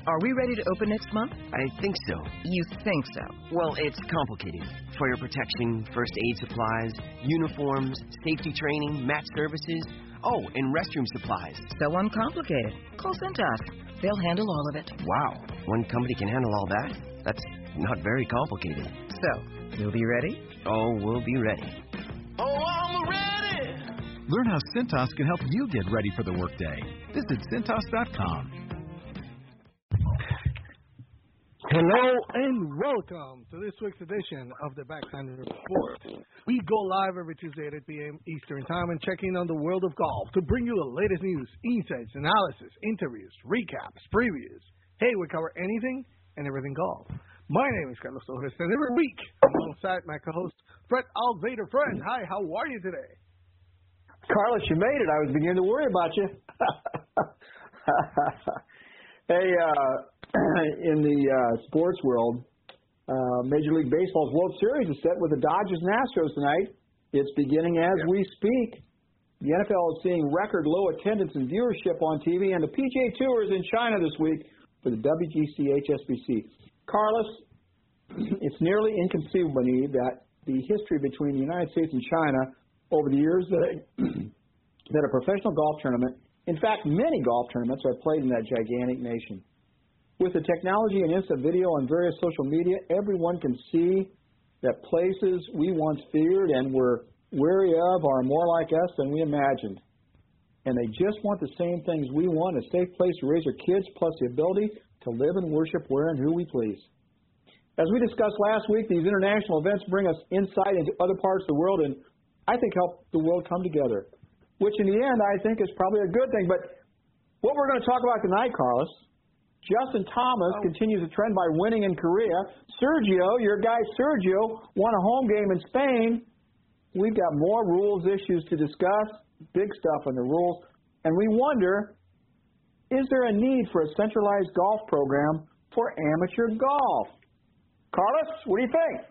Are we ready to open next month? I think so. You think so? Well, it's complicated. Fire protection, first aid supplies, uniforms, safety training, match services. Oh, and restroom supplies. So uncomplicated. Call Cintas. They'll handle all of it. Wow. One company can handle all that? That's not very complicated. So, you'll be ready? Oh, we'll be ready. Oh, I'm ready! Learn how Cintas can help you get ready for the workday. Visit Cintas.com. Hello and welcome to this week's edition of the Backhanded Report. We go live every Tuesday at 8 p.m. Eastern Time and check in on the world of golf to bring you the latest news, insights, analysis, interviews, recaps, previews. Hey, we cover anything and everything golf. My name is Carlos Torres, and every week alongside my co-host Fred Alvader. Fred, hi, how are you today? Carlos, you made it. I was beginning to worry about you. Hey, in the sports world, Major League Baseball's World Series is set with the Dodgers and Astros tonight. It's beginning as we speak. The NFL is seeing record low attendance and viewership on TV, and the PGA Tour is in China this week for the WGC HSBC. Carlos, it's nearly inconceivable to me that the history between the United States and China over the years that a professional golf tournament, in fact, many golf tournaments are played in that gigantic nation. With the technology and instant video on various social media, everyone can see that places we once feared and were wary of are more like us than we imagined. And they just want the same things we want, a safe place to raise their kids, plus the ability to live and worship where and who we please. As we discussed last week, these international events bring us insight into other parts of the world and I think help the world come together, which in the end I think is probably a good thing. But what we're going to talk about tonight, Carlos, Justin Thomas continues the trend by winning in Korea. Sergio, your guy Sergio, won a home game in Spain. We've got more rules issues to discuss, big stuff in the rules, and we wonder, is there a need for a centralized golf program for amateur golf? Carlos, what do you think?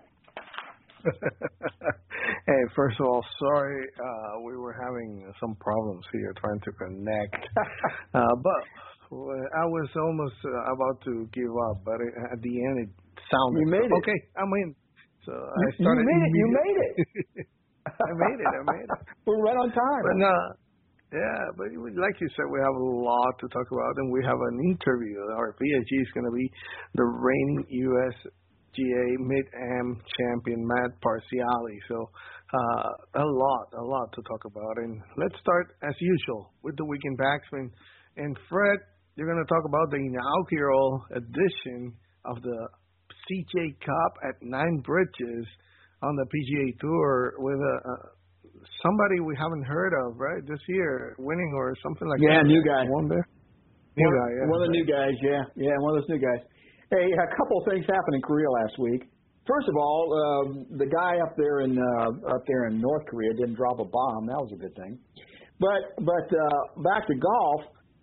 Hey, first of all, sorry, we were having some problems here trying to connect. But I was almost about to give up, but at the end it sounded. You made it. Okay, I'm in. So I started. You made it. I made it. We're right on time. But but like you said, we have a lot to talk about, and we have an interview. Our PAG is going to be the reigning USGA Mid-Am champion, Matt Parziale. So a lot to talk about. And let's start, as usual, with the weekend backswing. And Fred, you're going to talk about the inaugural edition of the CJ Cup at Nine Bridges on the PGA Tour with somebody we haven't heard of, right, this year, winning or something like that. Yeah, new guy. One there? One of the new guys, yeah, one of those new guys. Hey, a couple of things happened in Korea last week. First of all, the guy up there in North Korea didn't drop a bomb. That was a good thing. But back to golf.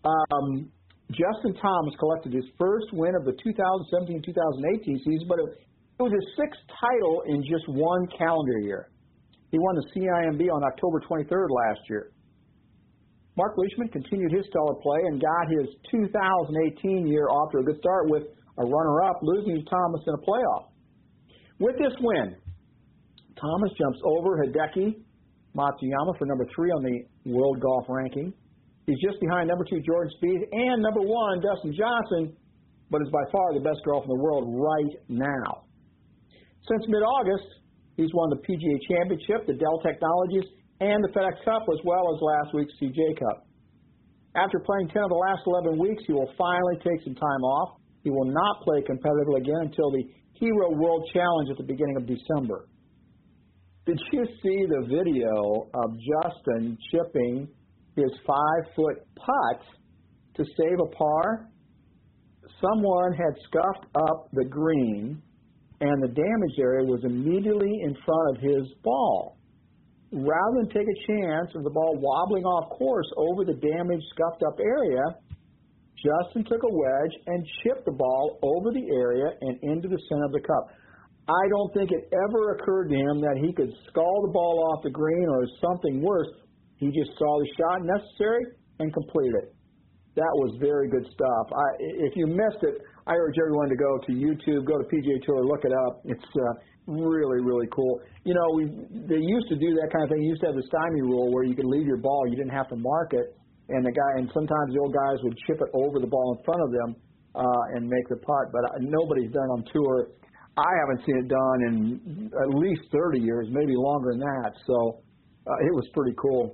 Justin Thomas collected his first win of the 2017-2018 season, but it was his sixth title in just one calendar year. He won the CIMB on October 23rd last year. Mark Leishman continued his stellar play and got his 2018 year off to a good start with a runner-up, losing to Thomas in a playoff. With this win, Thomas jumps over Hideki Matsuyama for number 3 on the World Golf Ranking. He's just behind number 2 Jordan Spieth and number 1 Dustin Johnson, but is by far the best golfer in the world right now. Since mid-August, he's won the PGA Championship, the Dell Technologies, and the FedEx Cup, as well as last week's CJ Cup. After playing 10 of the last 11 weeks, he will finally take some time off. He will not play competitively again until the Hero World Challenge at the beginning of December. Did you see the video of Justin chipping his 5-foot putt to save a par? Someone had scuffed up the green, and the damaged area was immediately in front of his ball. Rather than take a chance of the ball wobbling off course over the damaged, scuffed-up area, Justin took a wedge and chipped the ball over the area and into the center of the cup. I don't think it ever occurred to him that he could scull the ball off the green or something worse. He just saw the shot necessary and completed it. That was very good stuff. If you missed it, I urge everyone to go to YouTube, go to PGA Tour, look it up. It's really, really cool. You know, they used to do that kind of thing. You used to have the stymie rule where you could leave your ball, you didn't have to mark it, and sometimes the old guys would chip it over the ball in front of them and make the putt. But nobody's done on tour. I haven't seen it done in at least 30 years, maybe longer than that. So it was pretty cool.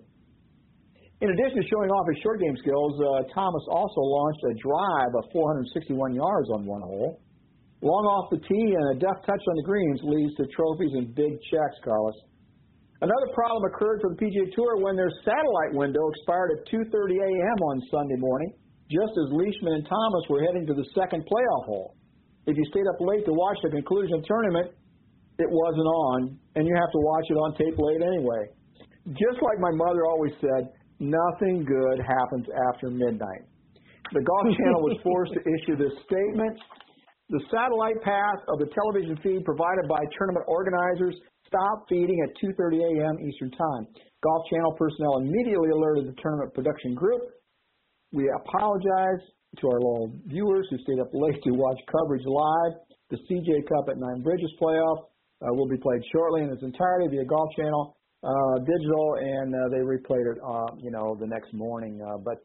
In addition to showing off his short game skills, Thomas also launched a drive of 461 yards on one hole. Long off the tee and a deft touch on the greens leads to trophies and big checks, Carlos. Another problem occurred for the PGA Tour when their satellite window expired at 2:30 a.m. on Sunday morning, just as Leishman and Thomas were heading to the second playoff hole. If you stayed up late to watch the conclusion of the tournament, it wasn't on, and you have to watch it on tape late anyway. Just like my mother always said, nothing good happens after midnight. The Golf Channel was forced to issue this statement. The satellite path of the television feed provided by tournament organizers stopped feeding at 2:30 a.m. Eastern Time. Golf Channel personnel immediately alerted the tournament production group. We apologize to our loyal viewers who stayed up late to watch coverage live. The CJ Cup at Nine Bridges playoff will be played shortly in its entirety via Golf Channel digital, and they replayed it, the next morning. But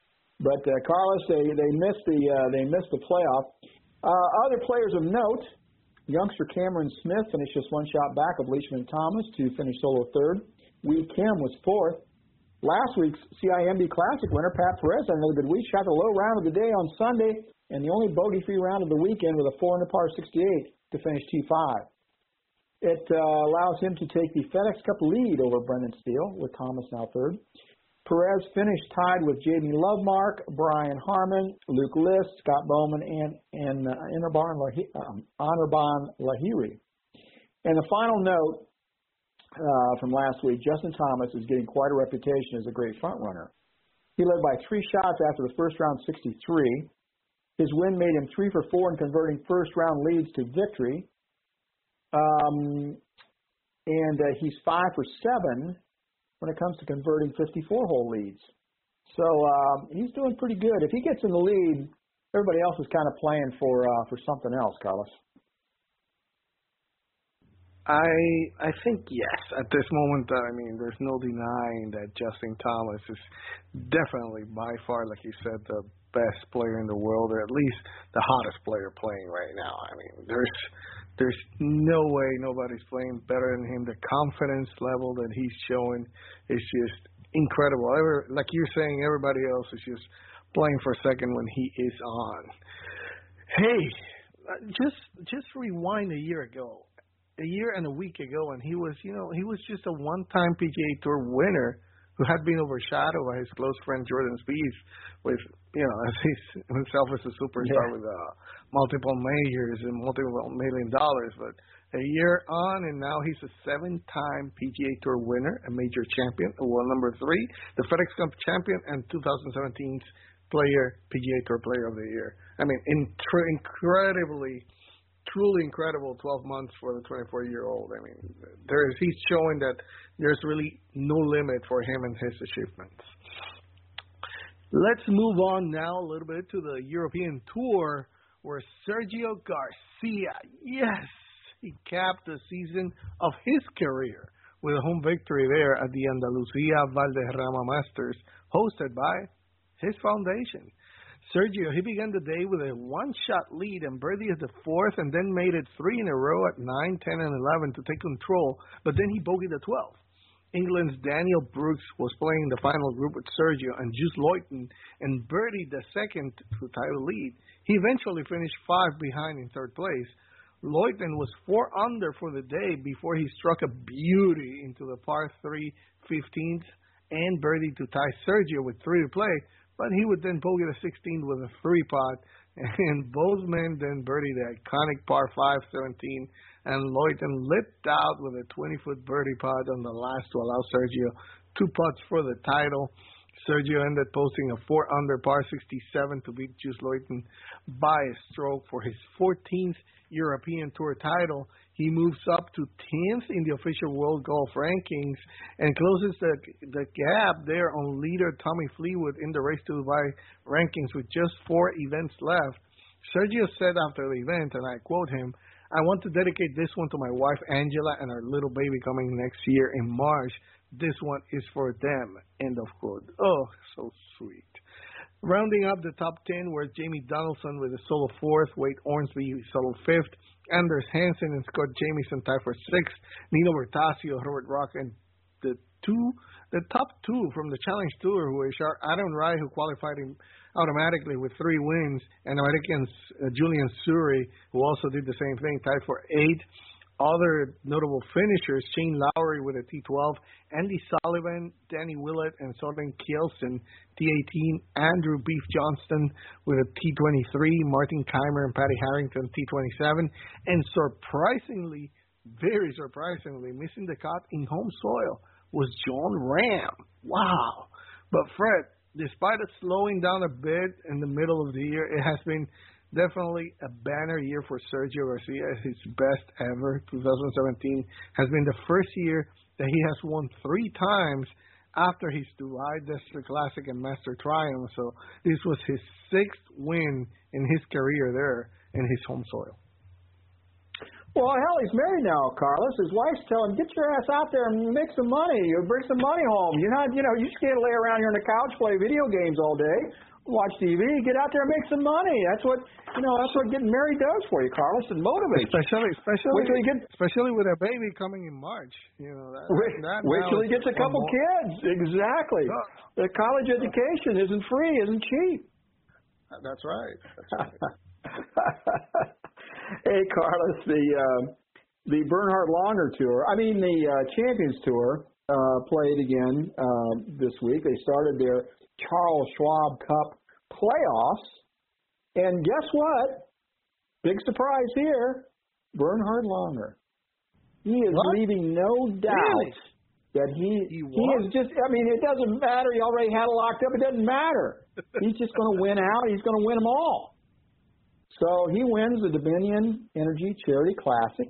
Carlos, they missed the playoff. Other players of note: youngster Cameron Smith finished just one shot back of Leishman and Thomas to finish solo third. Wee Kim was fourth. Last week's CIMB Classic winner, Pat Perez, had another good week. Shot the low round of the day on Sunday, and the only bogey-free round of the weekend with a 4-under par 68 to finish T5. It allows him to take the FedEx Cup lead over Brendan Steele, with Thomas now third. Perez finished tied with J.B. Lovemark, Brian Harmon, Luke List, Scott Bowman, and Anirban Lahiri. And the final note from last week, Justin Thomas is getting quite a reputation as a great front runner. He led by 3 shots after the first round 63. His win made him 3 for 4 in converting first round leads to victory. And he's 5 for 7 when it comes to converting 54-hole leads. So he's doing pretty good. If he gets in the lead, everybody else is kind of playing for something else, Carlos. I think yes. At this moment, there's no denying that Justin Thomas is definitely by far, like you said, the best player in the world, or at least the hottest player playing right now. There's no way nobody's playing better than him. The confidence level that he's showing is just incredible. Like you're saying, everybody else is just playing for second when he is on. Hey, just rewind a year and a week ago, and he was just a one-time PGA Tour winner who had been overshadowed by his close friend Jordan Spieth, with as he's himself as a superstar with multiple majors and multiple $1 million. But a year on, and now he's a 7-time PGA Tour winner, a major champion, world number 3, the FedEx Cup champion, and 2017's PGA Tour Player of the Year. Truly incredible 12 months for the 24-year-old. He's showing that there's really no limit for him and his achievements. Let's move on now a little bit to the European Tour, where Sergio Garcia, yes, he capped the season of his career with a home victory there at the Andalucía Valderrama Masters, hosted by his foundation. Sergio, he began the day with a 1-shot lead and birdie at the 4th, and then made it 3 in a row at 9, 10, and 11 to take control, but then he bogeyed the 12th. England's Daniel Brooks was playing the final group with Sergio and Jules Luyten, and birdied the 2nd to tie the lead. He eventually finished 5 behind in 3rd place. Luyten was 4 under for the day before he struck a beauty into the par 3 15th and birdied to tie Sergio with 3 to play. But he would then bogey the 16th with a 3-putt, and both men then birdied the iconic par 5 17, and Luyten lit out with a 20-foot birdie putt on the last to allow Sergio 2 putts for the title. Sergio ended posting a 4-under par 67 to beat Jules Luyten by a stroke for his 14th European Tour title. He moves up to 10th in the official World Golf Rankings and closes the gap there on leader Tommy Fleetwood in the Race to Dubai rankings with just 4 events left. Sergio said after the event, and I quote him, "I want to dedicate this one to my wife Angela and our little baby coming next year in March. This one is for them." End of quote. Oh, so sweet. Rounding up the top 10 were Jamie Donaldson with a solo 4th, Wade Ormsby solo 5th, Anders Hansen and Scott Jamieson tied for 6th, Nino Bertasio, Robert Rock, and the top 2 from the Challenge Tour, who are Adam Rai, who qualified him automatically with 3 wins, and Americans Julian Suri, who also did the same thing, tied for 8. Other notable finishers, Shane Lowry with a T12, Andy Sullivan, Danny Willett, and Soren Kjeldsen, T18, Andrew Beef Johnston with a T23, Martin Keimer and Patty Harrington, T27, and surprisingly, very surprisingly, missing the cut in home soil was John Ram. Wow. But Fred, despite it slowing down a bit in the middle of the year, it has been definitely a banner year for Sergio Garcia, his best ever. 2017 has been the first year that he has won 3 times after his Dubai Desert Classic and Master Triumph. So this was his 6th win in his career there in his home soil. Well, hell, he's married now, Carlos. His wife's telling him, get your ass out there and make some money. You bring some money home. You're not, you just can't lay around here on the couch, play video games all day, watch TV. Get out there and make some money. That's what getting married does for you, Carlos, and motivates. Especially with a baby coming in March. Wait till he gets a couple kids. Exactly. The college education isn't free, isn't cheap. That's right. Hey, Carlos, the Bernhard Langer Tour, the Champions Tour played again this week. They started their Charles Schwab Cup playoffs, and guess what? Big surprise here, Bernhard Langer. He is leaving no doubt that he is just, it doesn't matter. He already had it locked up. It doesn't matter. He's just going to win out. He's going to win them all. So he wins the Dominion Energy Charity Classic.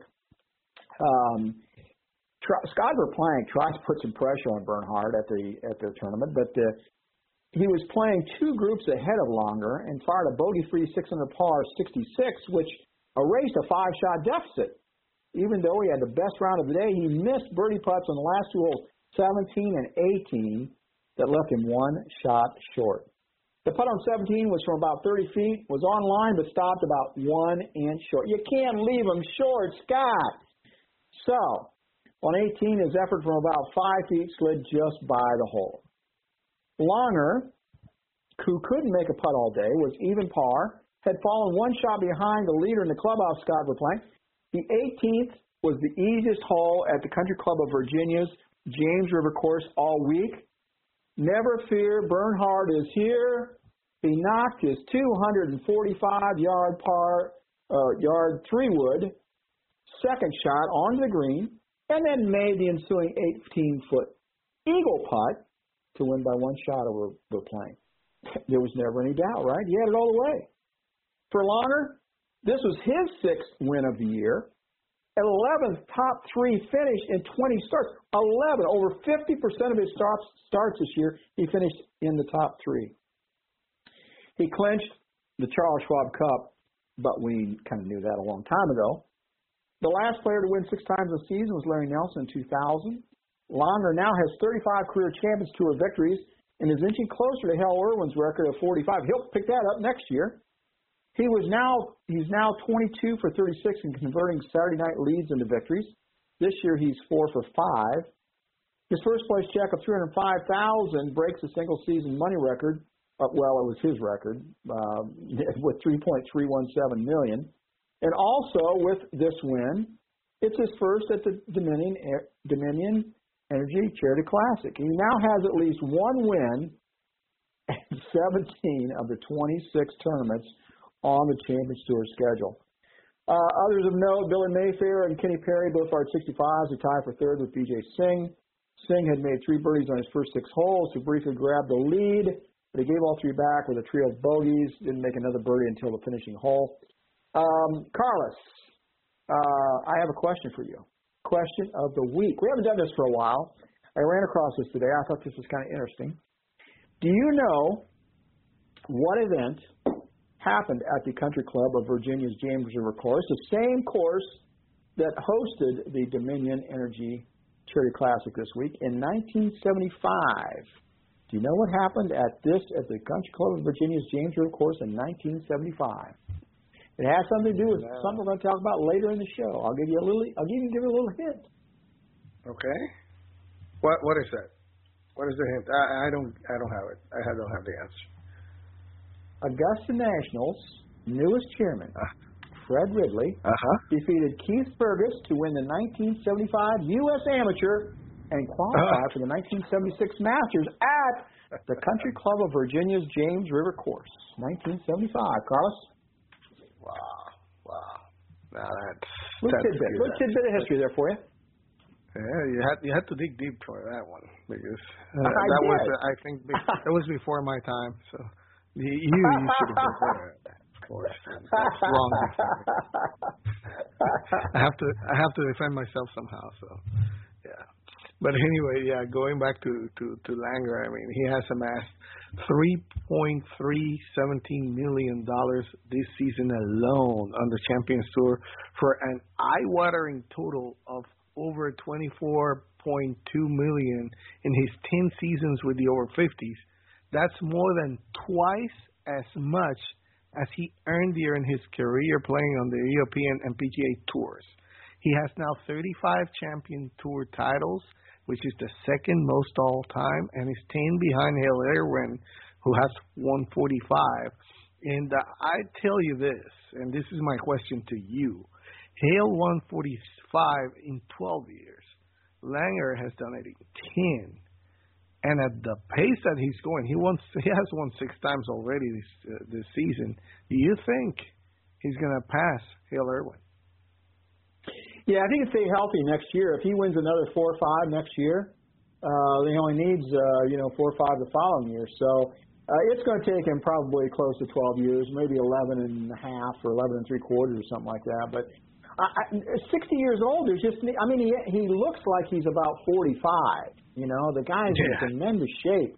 Scott Verplank tries to put some pressure on Bernhard at the tournament, but he was playing 2 groups ahead of Langer and fired a bogey-free 600 par 66, which erased a 5-shot deficit. Even though he had the best round of the day, he missed birdie putts on the last 2 holes, 17 and 18, that left him 1 shot short. The putt on 17 was from about 30 feet, was on line, but stopped about 1 inch short. You can't leave him short, Scott. So, on 18, his effort from about 5 feet slid just by the hole. Langer, who couldn't make a putt all day, was even par, had fallen 1 shot behind the leader in the clubhouse, Scott Verplank. The 18th was the easiest hole at the Country Club of Virginia's James River course all week. Never fear, Bernhard is here. He knocked his 245-yard yard 3-wood second shot onto the green, and then made the ensuing 18-foot eagle putt to win by 1 shot over Verplank. There was never any doubt, right? He had it all the way. For Langer, this was his 6th win of the year. 11th top 3 finish in 20 starts. 11, over 50% of his starts this year, he finished in the top 3. He clinched the Charles Schwab Cup, but we kind of knew that a long time ago. The last player to win 6 times a season was Larry Nelson in 2000. Langer now has 35 career Champions Tour victories and is inching closer to Hal Irwin's record of 45. He'll pick that up next year. He's now 22 for 36 in converting Saturday night leads into victories. This year he's 4 for 5. His first place check of $305,000 breaks the single season money record. It was his record with $3.317 million. And also with this win, it's his first at the Dominion Energy Charity Classic. He now has at least 1 win at 17 of the 26 tournaments on the Champions Tour schedule. Others of note, Billy Mayfair and Kenny Perry both fired 65s. They tied for 3rd with BJ Singh. Singh had made 3 birdies on his first 6 holes to briefly grab the lead, but he gave all 3 back with a trio of bogeys, didn't make another birdie until the finishing hole. Carlos, I have a question for you. Question of the week. We haven't done this for a while. I ran across this today. I thought this was kind of interesting. Do you know what event happened at the Country Club of Virginia's James River Course, the same course that hosted the Dominion Energy Charity Classic this week in 1975? Do you know what happened at the Country Club of Virginia's James River Course in 1975? It has something to do with something we're going to talk about later in the show. I'll give you a little hint. Okay. What is that? What is the hint? I don't have it. I don't have the answer. Augusta National's newest chairman, Fred Ridley, defeated Keith Burgess to win the 1975 U.S. Amateur and qualify for the 1976 Masters at the Country Club of Virginia's James River Course. 1975. Carlos? Wow. Now that's little tidbit of history there for you. Yeah, you had to dig deep for that one because I think that was before my time. So you should have been there, of course. That's long before. I have to defend myself somehow. So yeah. But anyway, going back to Langer, I mean, he has amassed $3.317 million this season alone on the Champions Tour for an eye-watering total of over $24.2 million in his 10 seasons with the over 50s. That's more than twice as much as he earned during his career playing on the European and PGA Tours. He has now 35 Champion Tour titles, which is the second most all time, and is 10 behind Hale Irwin, who has 145. And I tell you this, and this is my question to you. Hale 145 in 12 years. Langer has done it in 10. And at the pace that he's going, he has won 6 times already this season. Do you think he's going to pass Hale Irwin? Yeah, I think he'll stay healthy next year. If he wins another 4 or 5 next year, he only needs 4 or 5 the following year. So it's going to take him probably close to 12 years, maybe 11 and a half or 11 and 3/4 or something like that. But 60 years old, he looks like he's about 45. You know, the guy's in tremendous shape.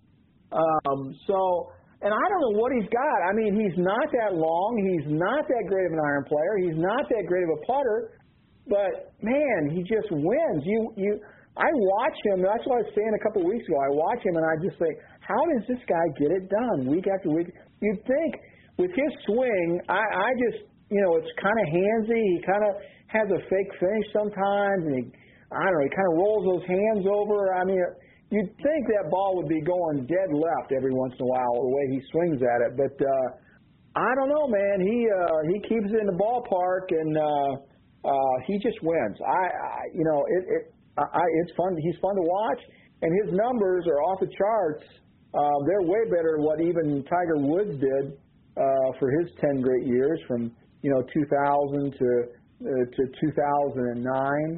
And I don't know what he's got. I mean, he's not that long. He's not that great of an iron player. He's not that great of a putter. But man, he just wins. I watch him. That's what I was saying a couple of weeks ago. I watch him and I just think, how does this guy get it done week after week? You'd think with his swing, I just, it's kind of handsy. He kind of has a fake finish sometimes, and he kind of rolls those hands over. I mean, you'd think that ball would be going dead left every once in a while the way he swings at it. But I don't know, man. He keeps it in the ballpark and. He just wins. It's fun. He's fun to watch, and his numbers are off the charts. They're way better than what even Tiger Woods did for his 10 great years, from 2000 to 2009.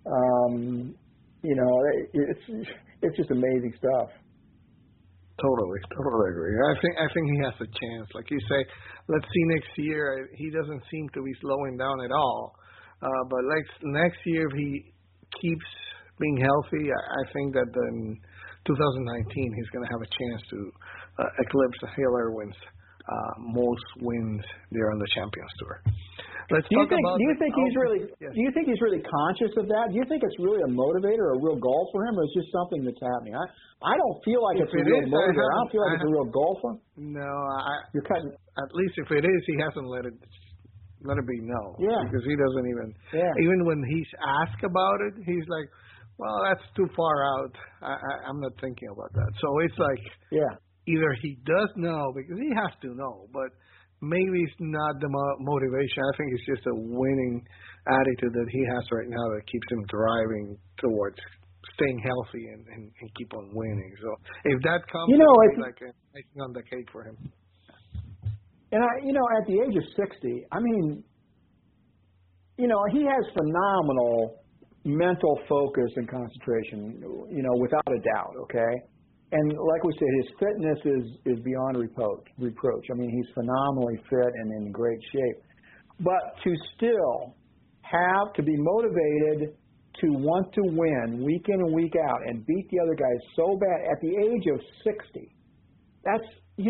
It's just amazing stuff. Totally agree. I think he has a chance. Like you say, let's see next year. He doesn't seem to be slowing down at all. But next year, if he keeps being healthy, I think that in 2019 he's going to have a chance to eclipse Hale Irwin's most wins there on the Champions Tour. Do you think he's really conscious of that? Do you think it's really a motivator or a real goal for him, or it's just something that's happening? I don't feel like it's a real motivator. I don't feel like it's a real goal for him. No, at least if it is, he hasn't let it be known. Yeah. Because he doesn't even when he's asked about it, he's like, well, that's too far out. I'm not thinking about that. So it's like, either he does know, because he has to know, but maybe it's not the motivation. I think it's just a winning attitude that he has right now that keeps him driving towards staying healthy and keep on winning. So if that comes, it's like icing on the cake for him. And at the age of 60, I mean, he has phenomenal mental focus and concentration, without a doubt, okay? And like we said, his fitness is beyond reproach. I mean, he's phenomenally fit and in great shape. But to still have to be motivated to want to win week in and week out and beat the other guys so bad at the age of 60, that's,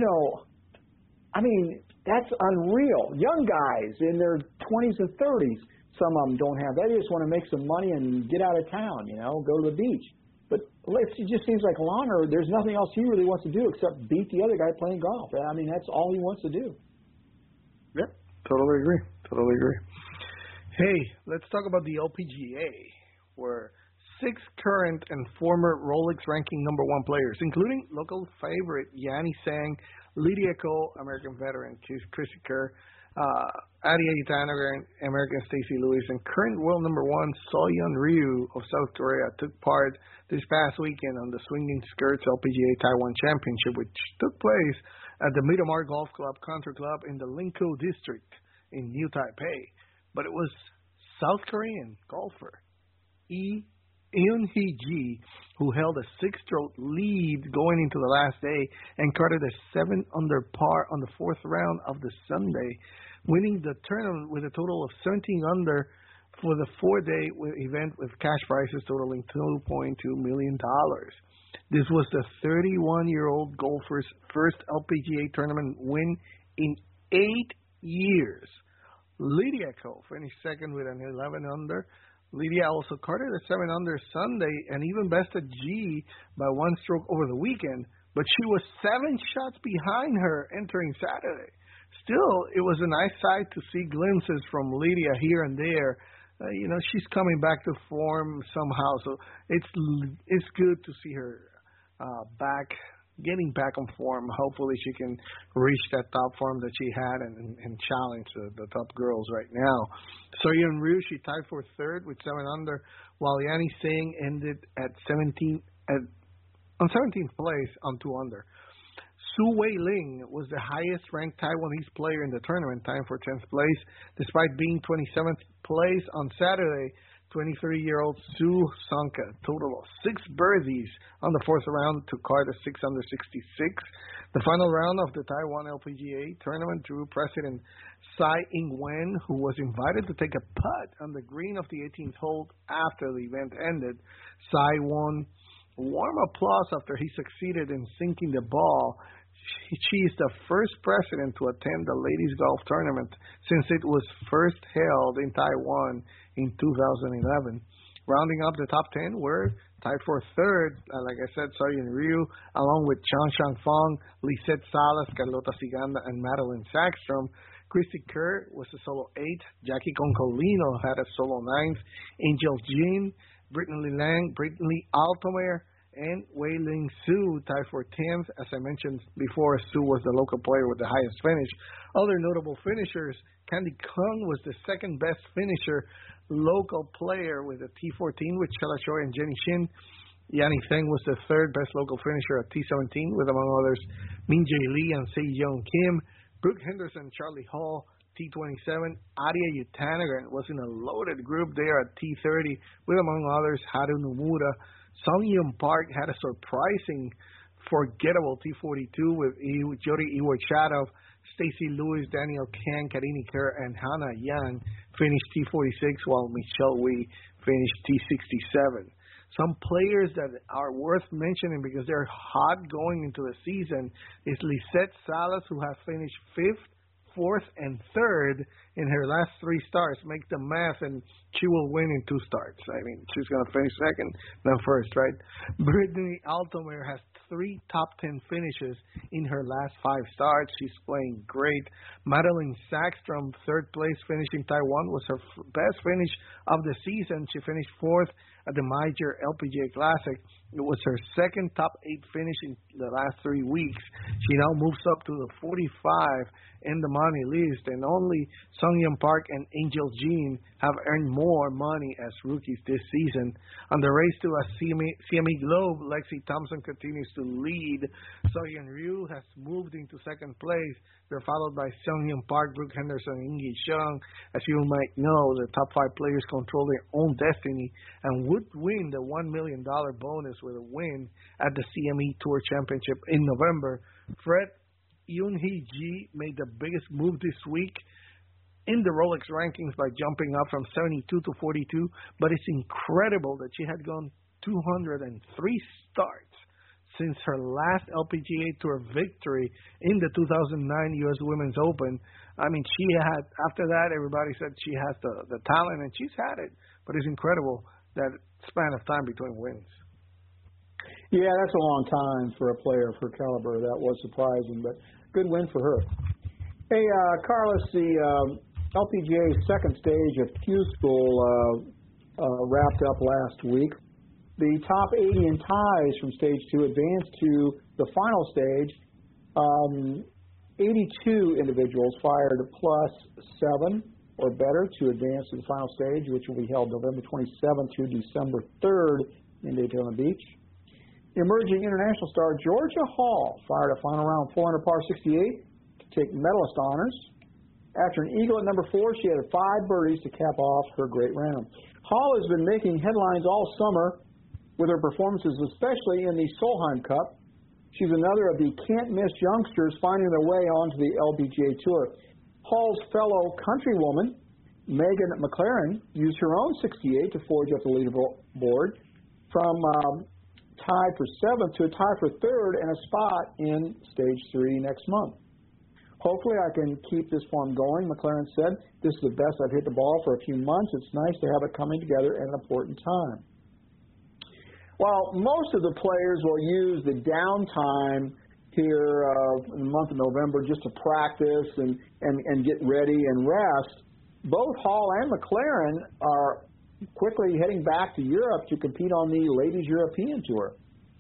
that's unreal. Young guys in their 20s and 30s, some of them don't have that. They just want to make some money and get out of town, go to the beach. But it just seems like Lawler, there's nothing else he really wants to do except beat the other guy playing golf. I mean, that's all he wants to do. Yep, totally agree. Hey, let's talk about the LPGA, where 6 current and former Rolex ranking number 1 players, including local favorite Yanni Tseng, Lydia Ko, American veteran Chrissy Kerr, Adia Yutanaghan, American Stacey Lewis, and current world number 1 So-Yeon Ryu of South Korea took part this past weekend on the Swinging Skirts LPGA Taiwan Championship, which took place at the Miramar Golf Club Country Club in the Linkou District in New Taipei. But it was South Korean golfer Eun-hee Ji who held a 6-stroke lead going into the last day and carded a 7 under par on the 4th round of the Sunday, winning the tournament with a total of 17 under for the 4-day event with cash prizes totaling $2.2 million. This was the 31-year-old golfer's first LPGA tournament win in 8 years. Lydia Ko finished second with an 11 under. Lydia also carded a 7 under Sunday and even bested G by 1 stroke over the weekend, but she was 7 shots behind her entering Saturday. Still, it was a nice sight to see glimpses from Lydia here and there. She's coming back to form somehow, so it's good to see her getting back on form. Hopefully she can reach that top form that she had and challenge the top girls right now. So-Yeon Ryu, she tied for 3rd with 7 under, while Yanni Tseng ended at 17th place on 2 under. Su Wei-Ling was the highest-ranked Taiwanese player in the tournament, tying for 10th place. Despite being 27th place on Saturday, 23-year-old Su sunk a total of 6 birdies on the 4th round to card a 6 under 66. The final round of the Taiwan LPGA tournament drew President Tsai Ing-wen, who was invited to take a putt on the green of the 18th hole after the event ended. Tsai won warm applause after he succeeded in sinking the ball. She is the first president to attend the ladies golf tournament since it was first held in Taiwan in 2011. Rounding up the top 10 were tied for 3rd, like I said, So-Yeon Ryu, along with Chang Shang-Fong, Lisette Salas, Carlota Ciganda, and Madeline Sackstrom. Chrissy Kerr was a solo 8th. Jackie Concolino had a solo 9th. Angel Jin, Brittany Lang, Brittany Altomer, and Wei-Ling Su tied for 10th. As I mentioned before, Su was the local player with the highest finish. Other notable finishers, Candy Kung was the 2nd best finisher, local player with a T14 with Chela Choi and Jenny Shin. Yanni Tseng was the 3rd best local finisher at T17 with, among others, Min Jae Lee and Se-Yeon Kim. Brooke Henderson, Charlie Hall, T27. Adia Yutanaghan was in a loaded group there at T30 with, among others, Haru Nomura. Sung-Yun Park had a surprising, forgettable T42 with Jody Iwachadov, Stacey Lewis, Daniel Kang, Karini Kerr, and Hannah Yang finished T46, while Michelle Wee finished T67. Some players that are worth mentioning because they're hot going into the season is Lisette Salas, who has finished 5th, 4th, and 3rd in her last 3 starts. Make the math, and she will win in 2 starts. I mean, she's going to finish 2nd, then 1st, right? Brittany Altomer has 3 top 10 finishes in her last 5 starts. She's playing great. Madeline Sackstrom, 3rd place finish in Taiwan, was her best finish of the season. She finished 4th at the Major LPGA Classic. It was her 2nd top 8 finish in the last 3 weeks. She now moves up to the 45 in the money list, and only Sung-Yun Park and Angel Jean have earned more money as rookies this season. On the race to a CME Globe, Lexi Thompson continues to to lead. Soyeon Ryu has moved into second place. They're followed by Seunghyun Park, Brooke Henderson, and Ingi Chung. As you might know, the top 5 players control their own destiny and would win the $1 million bonus with a win at the CME Tour Championship in November. Fred Yoon-hee Ji made the biggest move this week in the Rolex rankings by jumping up from 72 to 42, but it's incredible that she had gone 203 starts since her last LPGA Tour victory in the 2009 U.S. Women's Open. I mean, she had, after that, everybody said she has the talent, and she's had it, but it's incredible that span of time between wins. Yeah, that's a long time for a player of her caliber. That was surprising, but good win for her. Hey, Carlos, the LPGA second stage of Q School wrapped up last week. The top 80 in ties from stage 2 advanced to the final stage. 82 individuals fired +7 or better to advance to the final stage, which will be held November 27th through December 3rd in Daytona Beach. Emerging international star Georgia Hall fired a final round 400 par 68 to take medalist honors. After an eagle at number 4, she had 5 birdies to cap off her great round. Hall has been making headlines all summer with her performances, especially in the Solheim Cup. She's another of the can't-miss youngsters finding their way onto the LPGA Tour. Hall's fellow countrywoman, Megan McLaren, used her own 68 to forge up the leaderboard from tied for 7th to a tie for 3rd and a spot in Stage 3 next month. Hopefully I can keep this form going, McLaren said. This is the best I've hit the ball for a few months. It's nice to have it coming together at an important time. While most of the players will use the downtime here in the month of November just to practice and get ready and rest, both Hall and McLaren are quickly heading back to Europe to compete on the Ladies European Tour.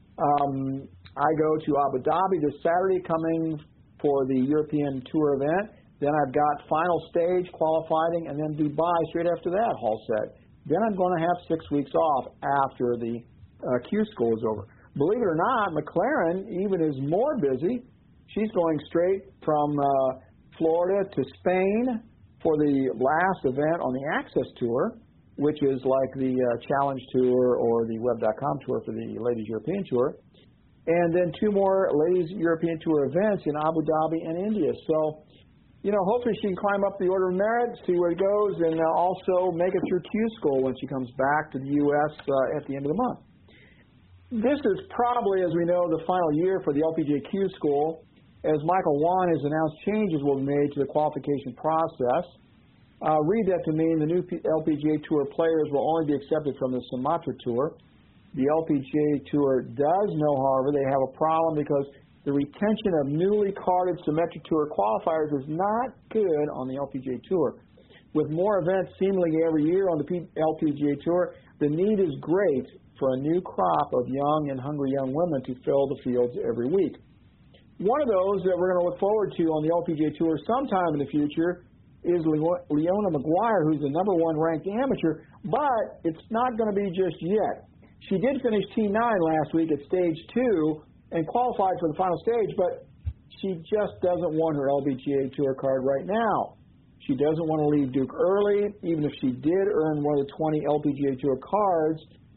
I go to Abu Dhabi this Saturday coming for the European Tour event. Then I've got final stage qualifying and then Dubai straight after that, Hall said. Then I'm going to have 6 weeks off after the Q School is over. Believe it or not, McLaren even is more busy. She's going straight from Florida to Spain for the last event on the Access Tour, which is like the Challenge Tour or the Web.com Tour for the Ladies European Tour. And then 2 more Ladies European Tour events in Abu Dhabi and India. So, hopefully she can climb up the order of merit, see where it goes, and also make it through Q School when she comes back to the U.S. At the end of the month. This is probably, as we know, the final year for the LPGA Q School, as Michael Wan has announced changes will be made to the qualification process. Read that to mean the new LPGA Tour players will only be accepted from the Sumatra Tour. The LPGA Tour does know, however, they have a problem because the retention of newly carded Symetra Tour qualifiers is not good on the LPGA Tour. With more events seemingly every year on the LPGA Tour, the need is great for a new crop of young and hungry young women to fill the fields every week. One of those that we're going to look forward to on the LPGA Tour sometime in the future is Leona Maguire, who's the number 1 ranked amateur, but it's not going to be just yet. She did finish T9 last week at Stage 2 and qualified for the final stage, but she just doesn't want her LPGA Tour card right now. She doesn't want to leave Duke early, even if she did earn one of the 20 LPGA Tour cards.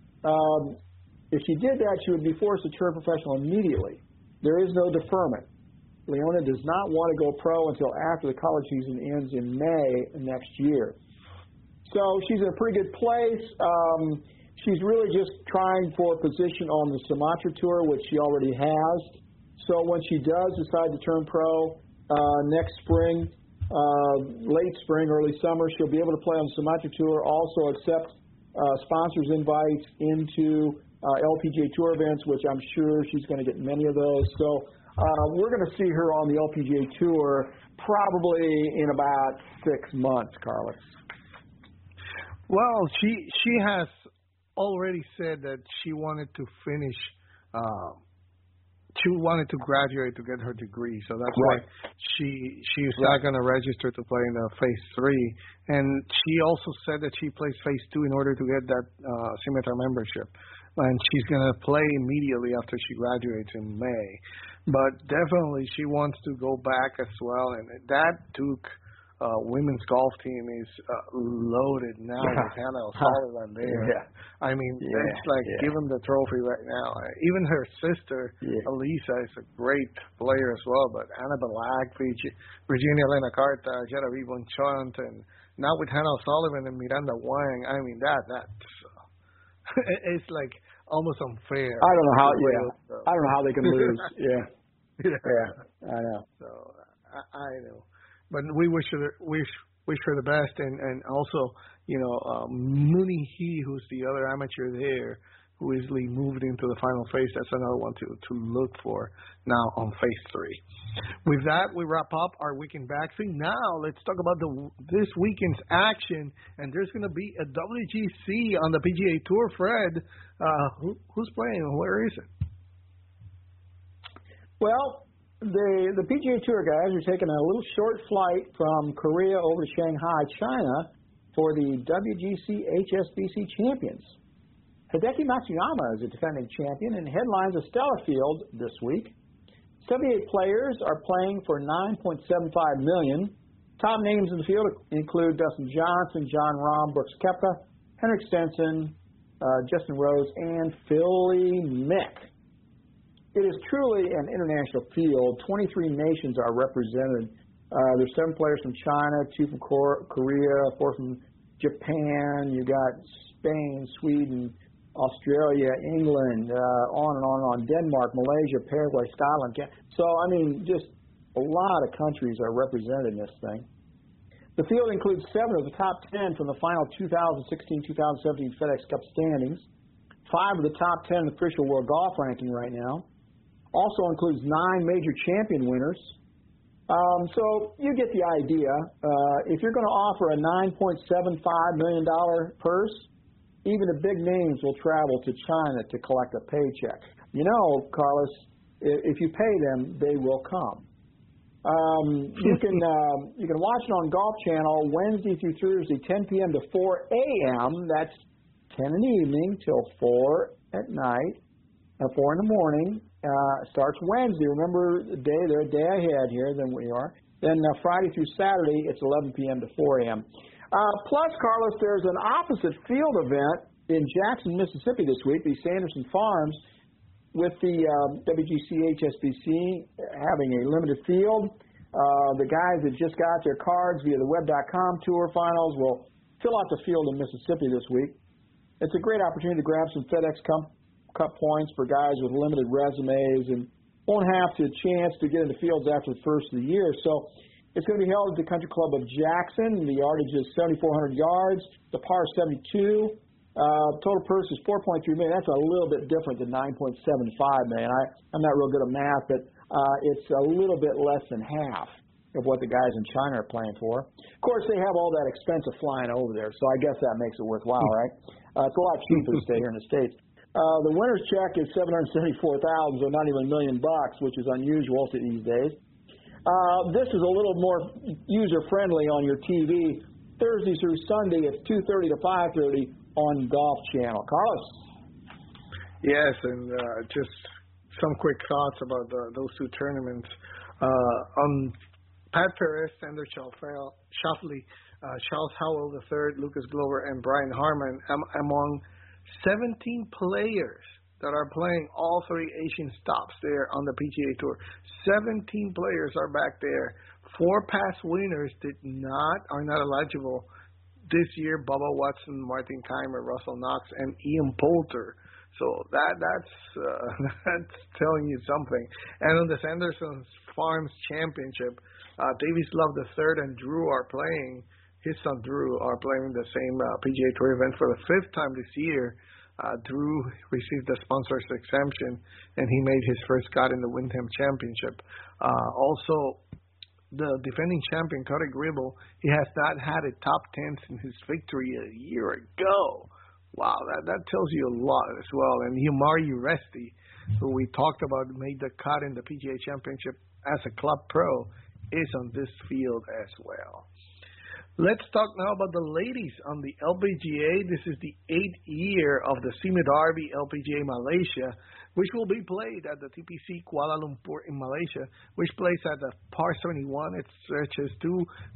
If she did that, she would be forced to turn professional immediately. There is no deferment. Leona does not want to go pro until after the college season ends in May next year. So she's in a pretty good place. She's really just trying for a position on the Sumatra Tour, which she already has. So when she does decide to turn pro next spring, late spring, early summer, she'll be able to play on the Sumatra Tour, also accept sponsors' invites into LPGA Tour events, which I'm sure she's going to get many of those. So we're going to see her on the LPGA Tour probably in about 6 months, Carlos. Well, she has already said that she wanted to finish, she wanted to graduate to get her degree, so that's right. why she's not going to register to play in the Phase 3. And she also said that she plays Phase 2 in order to get that Symetra membership. and she's going to play immediately after she graduates in May. But definitely she wants to go back as well, and that Duke women's golf team is loaded now with Hannah O'Sullivan there. Yeah. I mean, it's like give them the trophy right now. Even her sister, Elisa, is a great player as well, but Annabelle Agby, Virginia Elena Carta, Genevieve Bonchant, and now with Hannah O'Sullivan and Miranda Wang, I mean, that's it's like almost unfair. I don't know how they can lose. Yeah, I know. So I know. But we wish her the best, and also, Mooney He, who's the other amateur there, who easily moved into the final phase. That's another one to look for now on phase 3. With that, we wrap up our weekend backswing. Now let's talk about this weekend's action, and there's going to be a WGC on the PGA Tour. Fred, who's playing and where is it? Well, the PGA Tour guys are taking a little short flight from Korea over to Shanghai, China, for the WGC HSBC Champions. Hideki Matsuyama is a defending champion and headlines a stellar field this week. 78 players are playing for $9.75 million. Top names in the field include Dustin Johnson, Jon Rahm, Brooks Koepka, Henrik Stenson, Justin Rose, and Philly Mick. It is truly an international field. 23 nations are represented. There's 7 players from China, 2 from Korea, 4 from Japan. You got Spain, Sweden, Australia, England, on and on and on. Denmark, Malaysia, Paraguay, Scotland. So, I mean, just a lot of countries are represented in this thing. The field includes 7 of the top 10 from the final 2016-2017 FedEx Cup standings. 5 of the top 10 in the official world golf ranking right now. Also includes 9 major champion winners. So you get the idea. If you're going to offer a $9.75 million purse, even the big names will travel to China to collect a paycheck. Carlos, if you pay them, they will come. You can watch it on Golf Channel Wednesday through Thursday, 10 p.m. to 4 a.m. That's 10 in the evening till 4 at night, 4 in the morning. Starts Wednesday. Remember, they're a day ahead here than we are. Then Friday through Saturday, it's 11 p.m. to 4 a.m. Plus, Carlos, there's an opposite field event in Jackson, Mississippi this week, the Sanderson Farms, with the WGC HSBC having a limited field. The guys that just got their cards via the Web.com Tour Finals will fill out the field in Mississippi this week. It's a great opportunity to grab some FedEx Cup points for guys with limited resumes and won't have a chance to get into fields after the first of the year. So it's going to be held at the Country Club of Jackson. The yardage is 7,400 yards. The par is 72. Total purse is $4.3 million. That's a little bit different than $9.75 million. I'm not real good at math, but it's a little bit less than half of what the guys in China are playing for. Of course, they have all that expense of flying over there, so I guess that makes it worthwhile, right? It's a lot cheaper to stay here in the States. The winner's check is $774,000, so not even $1 million, which is unusual these days. This is a little more user-friendly on your TV. Thursday through Sunday, it's 2:30 to 5:30 on Golf Channel. Carlos? Yes, and just some quick thoughts about those 2 tournaments. On Pat Perez, Xander Schauffele, Charles Howell III, Lucas Glover, and Brian Harman among 17 players that are playing all 3 Asian stops there on the PGA Tour. 17 players are back there. 4 past winners are not eligible this year: Bubba Watson, Martin Kaymer, Russell Knox, and Ian Poulter. So that's telling you something. And on the Sanderson Farms Championship, Davis Love III and Drew are playing. His son Drew are playing the same PGA Tour event for the 5th time this year. Drew received the sponsor's exemption, and he made his first cut in the Wyndham Championship. Also, the defending champion, Cody Gribble, he has not had a top 10 since his victory a year ago. Wow, that tells you a lot as well. And Yumari Uresti, who we talked about, made the cut in the PGA Championship as a club pro, is on this field as well. Let's talk now about the ladies on the LPGA. This is the 8th year of the SEMA Derby LPGA Malaysia, which will be played at the TPC Kuala Lumpur in Malaysia, which plays at the par 71. It stretches to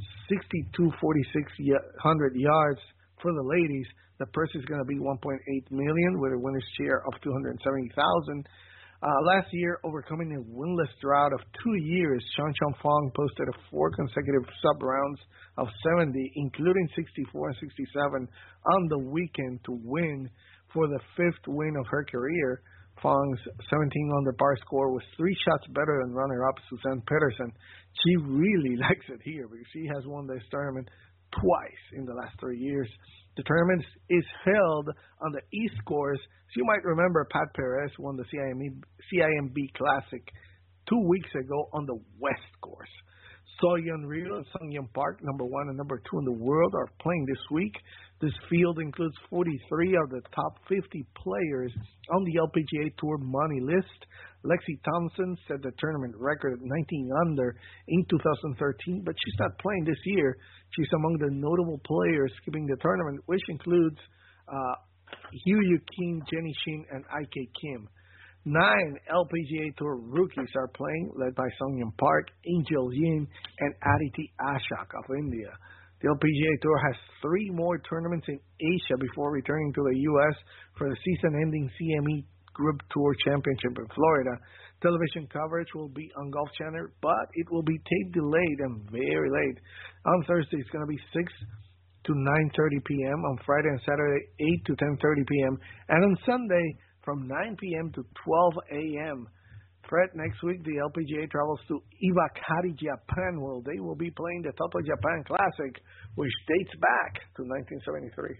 62,400 yards for the ladies. The purse is going to be $1.8 million with a winner's share of $270,000. Last year, overcoming a winless drought of 2 years, Sean Fong posted 4 consecutive sub-rounds of 70, including 64 and 67 on the weekend to win for the 5th win of her career. Fong's 17 under par score was 3 shots better than runner-up Suzanne Pedersen. She really likes it here because she has won this tournament twice in the last 3 years. The tournament is held on the East Course. So you might remember Pat Perez won the CIMB Classic 2 weeks ago on the West Course. Soyeon Ryu and Sungyeon Park, number 1 and number 2 in the world, are playing this week. This field includes 43 of the top 50 players on the LPGA Tour money list. Lexi Thompson set the tournament record at 19 under in 2013, but she's not playing this year. She's among the notable players skipping the tournament, which includes Hugh Yu Kim, Jenny Shin, and IK Kim. 9 LPGA Tour rookies are playing, led by Sungyeon Park, Angel Yin, and Aditi Ashok of India. The LPGA Tour has 3 more tournaments in Asia before returning to the U.S. for the season-ending CME Group Tour Championship in Florida. Television coverage will be on Golf Channel, but it will be tape delayed and very late. On Thursday, it's going to be 6 to 9:30 p.m. On Friday and Saturday, 8 to 10:30 p.m. And on Sunday, from 9 p.m. to 12 a.m. Fred, next week, the LPGA travels to Iwakari, Japan, where they will be playing the Toto Japan Classic, which dates back to 1973.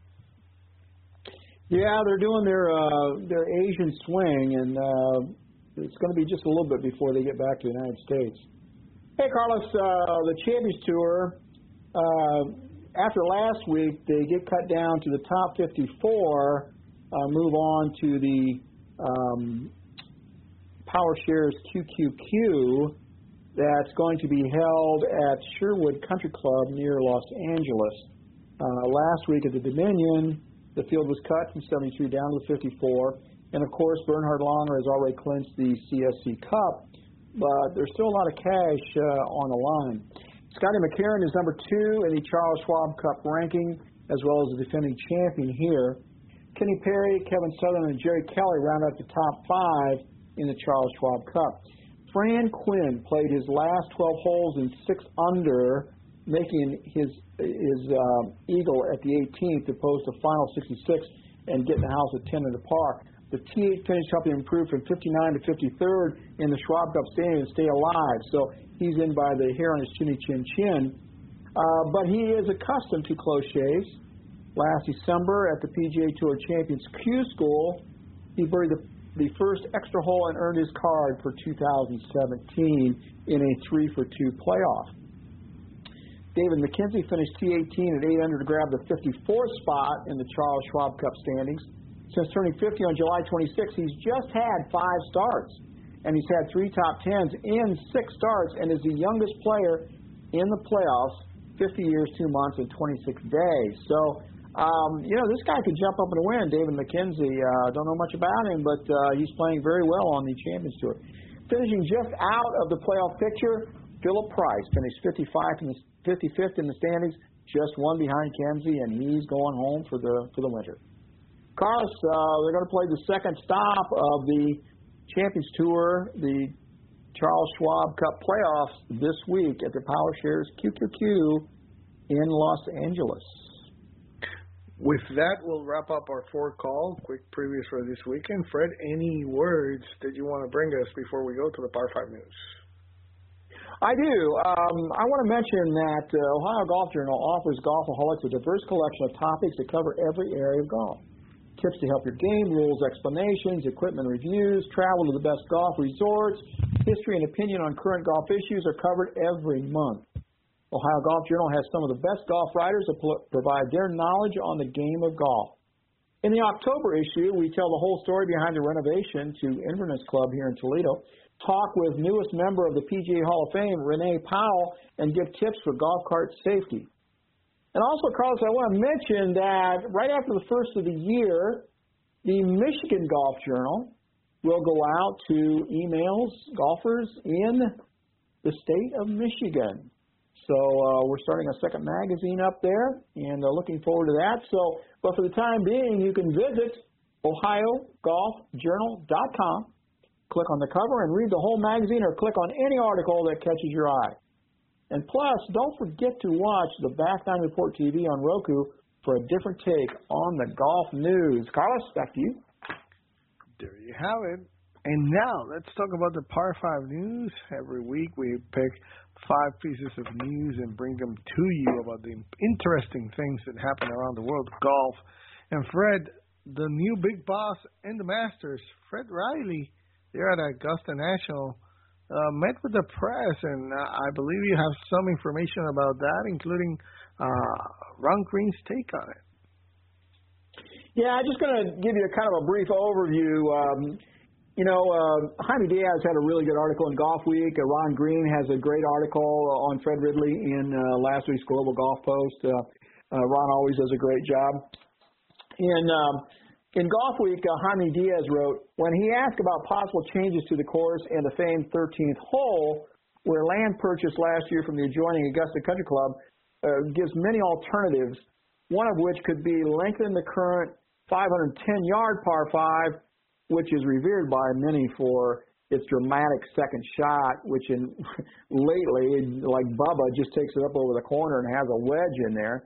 Yeah, they're doing their Asian swing, and it's going to be just a little bit before they get back to the United States. Hey, Carlos, the Champions Tour, after last week, they get cut down to the top 54, move on to the Power Shares QQQ that's going to be held at Sherwood Country Club near Los Angeles. Last week at the Dominion, the field was cut from 72 down to 54. And, of course, Bernhard Langer has already clinched the CSC Cup, but there's still a lot of cash on the line. Scotty McCarron is number 2 in the Charles Schwab Cup ranking, as well as the defending champion here. Kenny Perry, Kevin Sutherland, and Jerry Kelly round out the top 5 in the Charles Schwab Cup. Fran Quinn played his last 12 holes in 6 under, making his eagle at the 18th to post a final 66 and get in the house at 10 under par. The T8 finish helped him improve from 59 to 53rd in the Schwab Cup standing and stay alive. So he's in by the hair on his chinny chin. But he is accustomed to close shaves. Last December at the PGA Tour Champions Q School, he birdied the first extra hole and earned his card for 2017 in a 3-for-2 playoff. David McKenzie finished T18 at 8 under to grab the 54th spot in the Charles Schwab Cup standings. Since turning 50 on July 26, he's just had 5 starts, and he's had 3 top 10s in 6 starts, and is the youngest player in the playoffs, 50 years, 2 months, and 26 days. So, this guy could jump up and win. David McKenzie, don't know much about him, but he's playing very well on the Champions Tour. Finishing just out of the playoff picture, Philip Price finished 55th in the standings, just 1 behind Kenzie, and he's going home for the winter. Carlos, they're going to play the second stop of the Champions Tour, the Charles Schwab Cup playoffs this week at the Power Shares QQQ in Los Angeles. With that, we'll wrap up our 4-call quick previews for this weekend. Fred, any words that you want to bring us before we go to the Par 5 news? I do. I want to mention that Ohio Golf Journal offers Golfaholics a diverse collection of topics that cover every area of golf. Tips to help your game, rules, explanations, equipment reviews, travel to the best golf resorts, history and opinion on current golf issues are covered every month. Ohio Golf Journal has some of the best golf writers that provide their knowledge on the game of golf. In the October issue, we tell the whole story behind the renovation to Inverness Club here in Toledo, talk with newest member of the PGA Hall of Fame, Renee Powell, and give tips for golf cart safety. And also, Carlos, I want to mention that right after the first of the year, the Michigan Golf Journal will go out to emails golfers in the state of Michigan. So we're starting a second magazine up there, and looking forward to that. So, but for the time being, you can visit OhioGolfJournal.com, click on the cover and read the whole magazine, or click on any article that catches your eye. And plus, don't forget to watch the Back Nine Report TV on Roku for a different take on the golf news. Carlos, back to you. There you have it. And now, let's talk about the Par 5 news. Every week we pick 5 pieces of news and bring them to you about the interesting things that happen around the world of golf. And Fred, the new big boss in the Masters, Fred Riley, they're at Augusta National, met with the press, and I believe you have some information about that, including Ron Green's take on it. Yeah, I'm just going to give you a kind of a brief overview. Jaime Diaz had a really good article in Golf Week. Ron Green has a great article on Fred Ridley in last week's Global Golf Post. Ron always does a great job. In Golf Week, Jaime Diaz wrote, when he asked about possible changes to the course and the famed 13th hole, where land purchased last year from the adjoining Augusta Country Club gives many alternatives, one of which could be lengthen the current 510-yard par 5, which is revered by many for its dramatic second shot, which lately, like Bubba, just takes it up over the corner and has a wedge in there.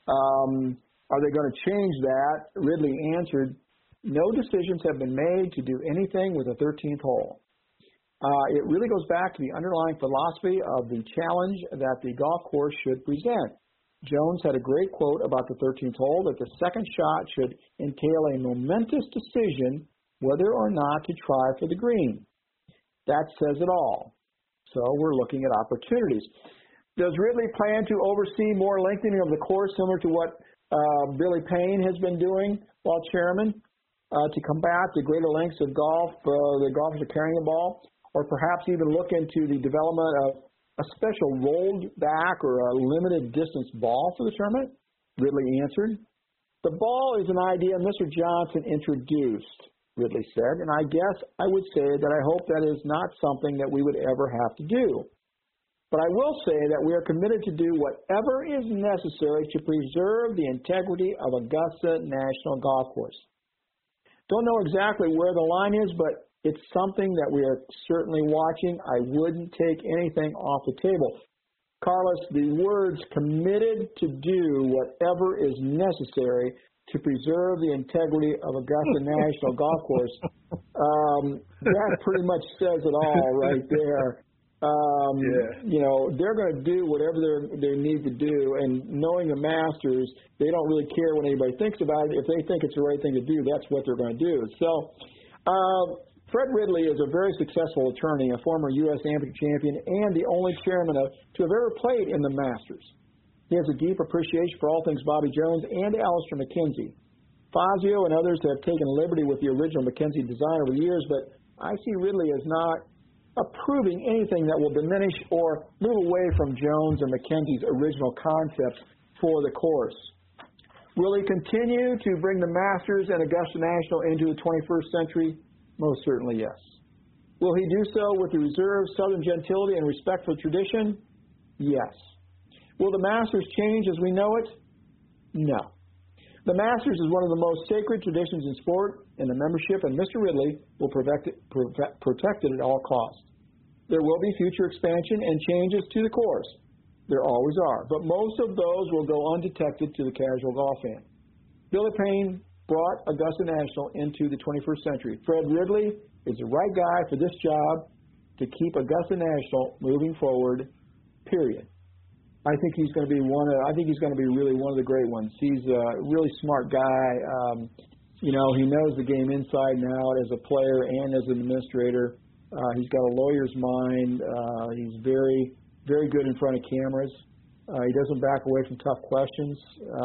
Are they going to change that? Ridley answered, no decisions have been made to do anything with the 13th hole. It really goes back to the underlying philosophy of the challenge that the golf course should present. Jones had a great quote about the 13th hole, that the second shot should entail a momentous decision whether or not to try for the green. That says it all. So we're looking at opportunities. Does Ridley plan to oversee more lengthening of the course, similar to what Billy Payne has been doing while chairman, to combat the greater lengths of golf the golfers are carrying the ball, or perhaps even look into the development of a special rolled back or a limited distance ball for the tournament? Ridley answered, the ball is an idea Mr. Johnson introduced, Ridley said, and I guess I would say that I hope that is not something that we would ever have to do. But I will say that we are committed to do whatever is necessary to preserve the integrity of Augusta National Golf Course. Don't know exactly where the line is, but it's something that we are certainly watching. I wouldn't take anything off the table. Carlos, the words committed to do whatever is necessary to preserve the integrity of Augusta National Golf Course, that pretty much says it all right there. They're going to do whatever they need to do, and knowing the Masters, they don't really care what anybody thinks about it. If they think it's the right thing to do, that's what they're going to do. So Fred Ridley is a very successful attorney, a former U.S. amateur champion, and the only chairman to have ever played in the Masters. He has a deep appreciation for all things Bobby Jones and Alister MacKenzie. Fazio and others have taken liberty with the original MacKenzie design over the years, but I see Ridley as not approving anything that will diminish or move away from Jones and MacKenzie's original concepts for the course. Will he continue to bring the Masters and Augusta National into the 21st century? Most certainly, yes. Will he do so with the reserved Southern gentility and respect for tradition? Yes. Will the Masters change as we know it? No. The Masters is one of the most sacred traditions in sport, and the membership and Mr. Ridley will protect it at all costs. There will be future expansion and changes to the course. There always are, but most of those will go undetected to the casual golf fan. Billy Payne brought Augusta National into the 21st century. Fred Ridley is the right guy for this job to keep Augusta National moving forward, period. I think he's going to be really one of the great ones. He's a really smart guy. He knows the game inside and out as a player and as an administrator. He's got a lawyer's mind. He's very, very good in front of cameras. He doesn't back away from tough questions.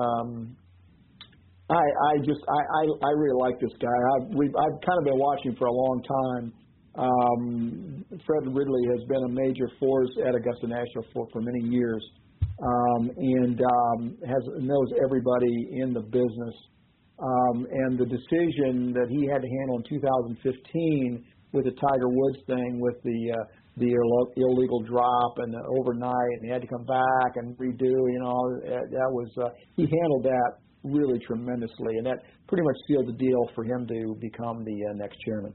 I really like this guy. I've kind of been watching for a long time. Fred Ridley has been a major force at Augusta National for many years. and knows everybody in the business. And the decision that he had to handle in 2015 with the Tiger Woods thing, with the illegal drop and the overnight, and he had to come back and redo, that was he handled that really tremendously, and that pretty much sealed the deal for him to become the next chairman.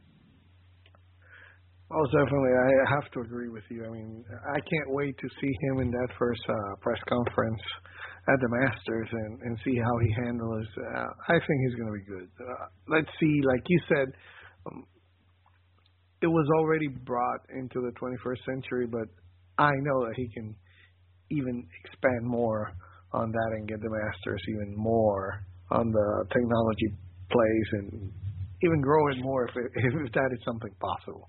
Oh, definitely. I have to agree with you. I mean, I can't wait to see him in that first press conference at the Masters and see how he handles. I think he's going to be good. Let's see. Like you said, it was already brought into the 21st century, but I know that he can even expand more on that and get the Masters even more on the technology plays and even grow it more if that is something possible.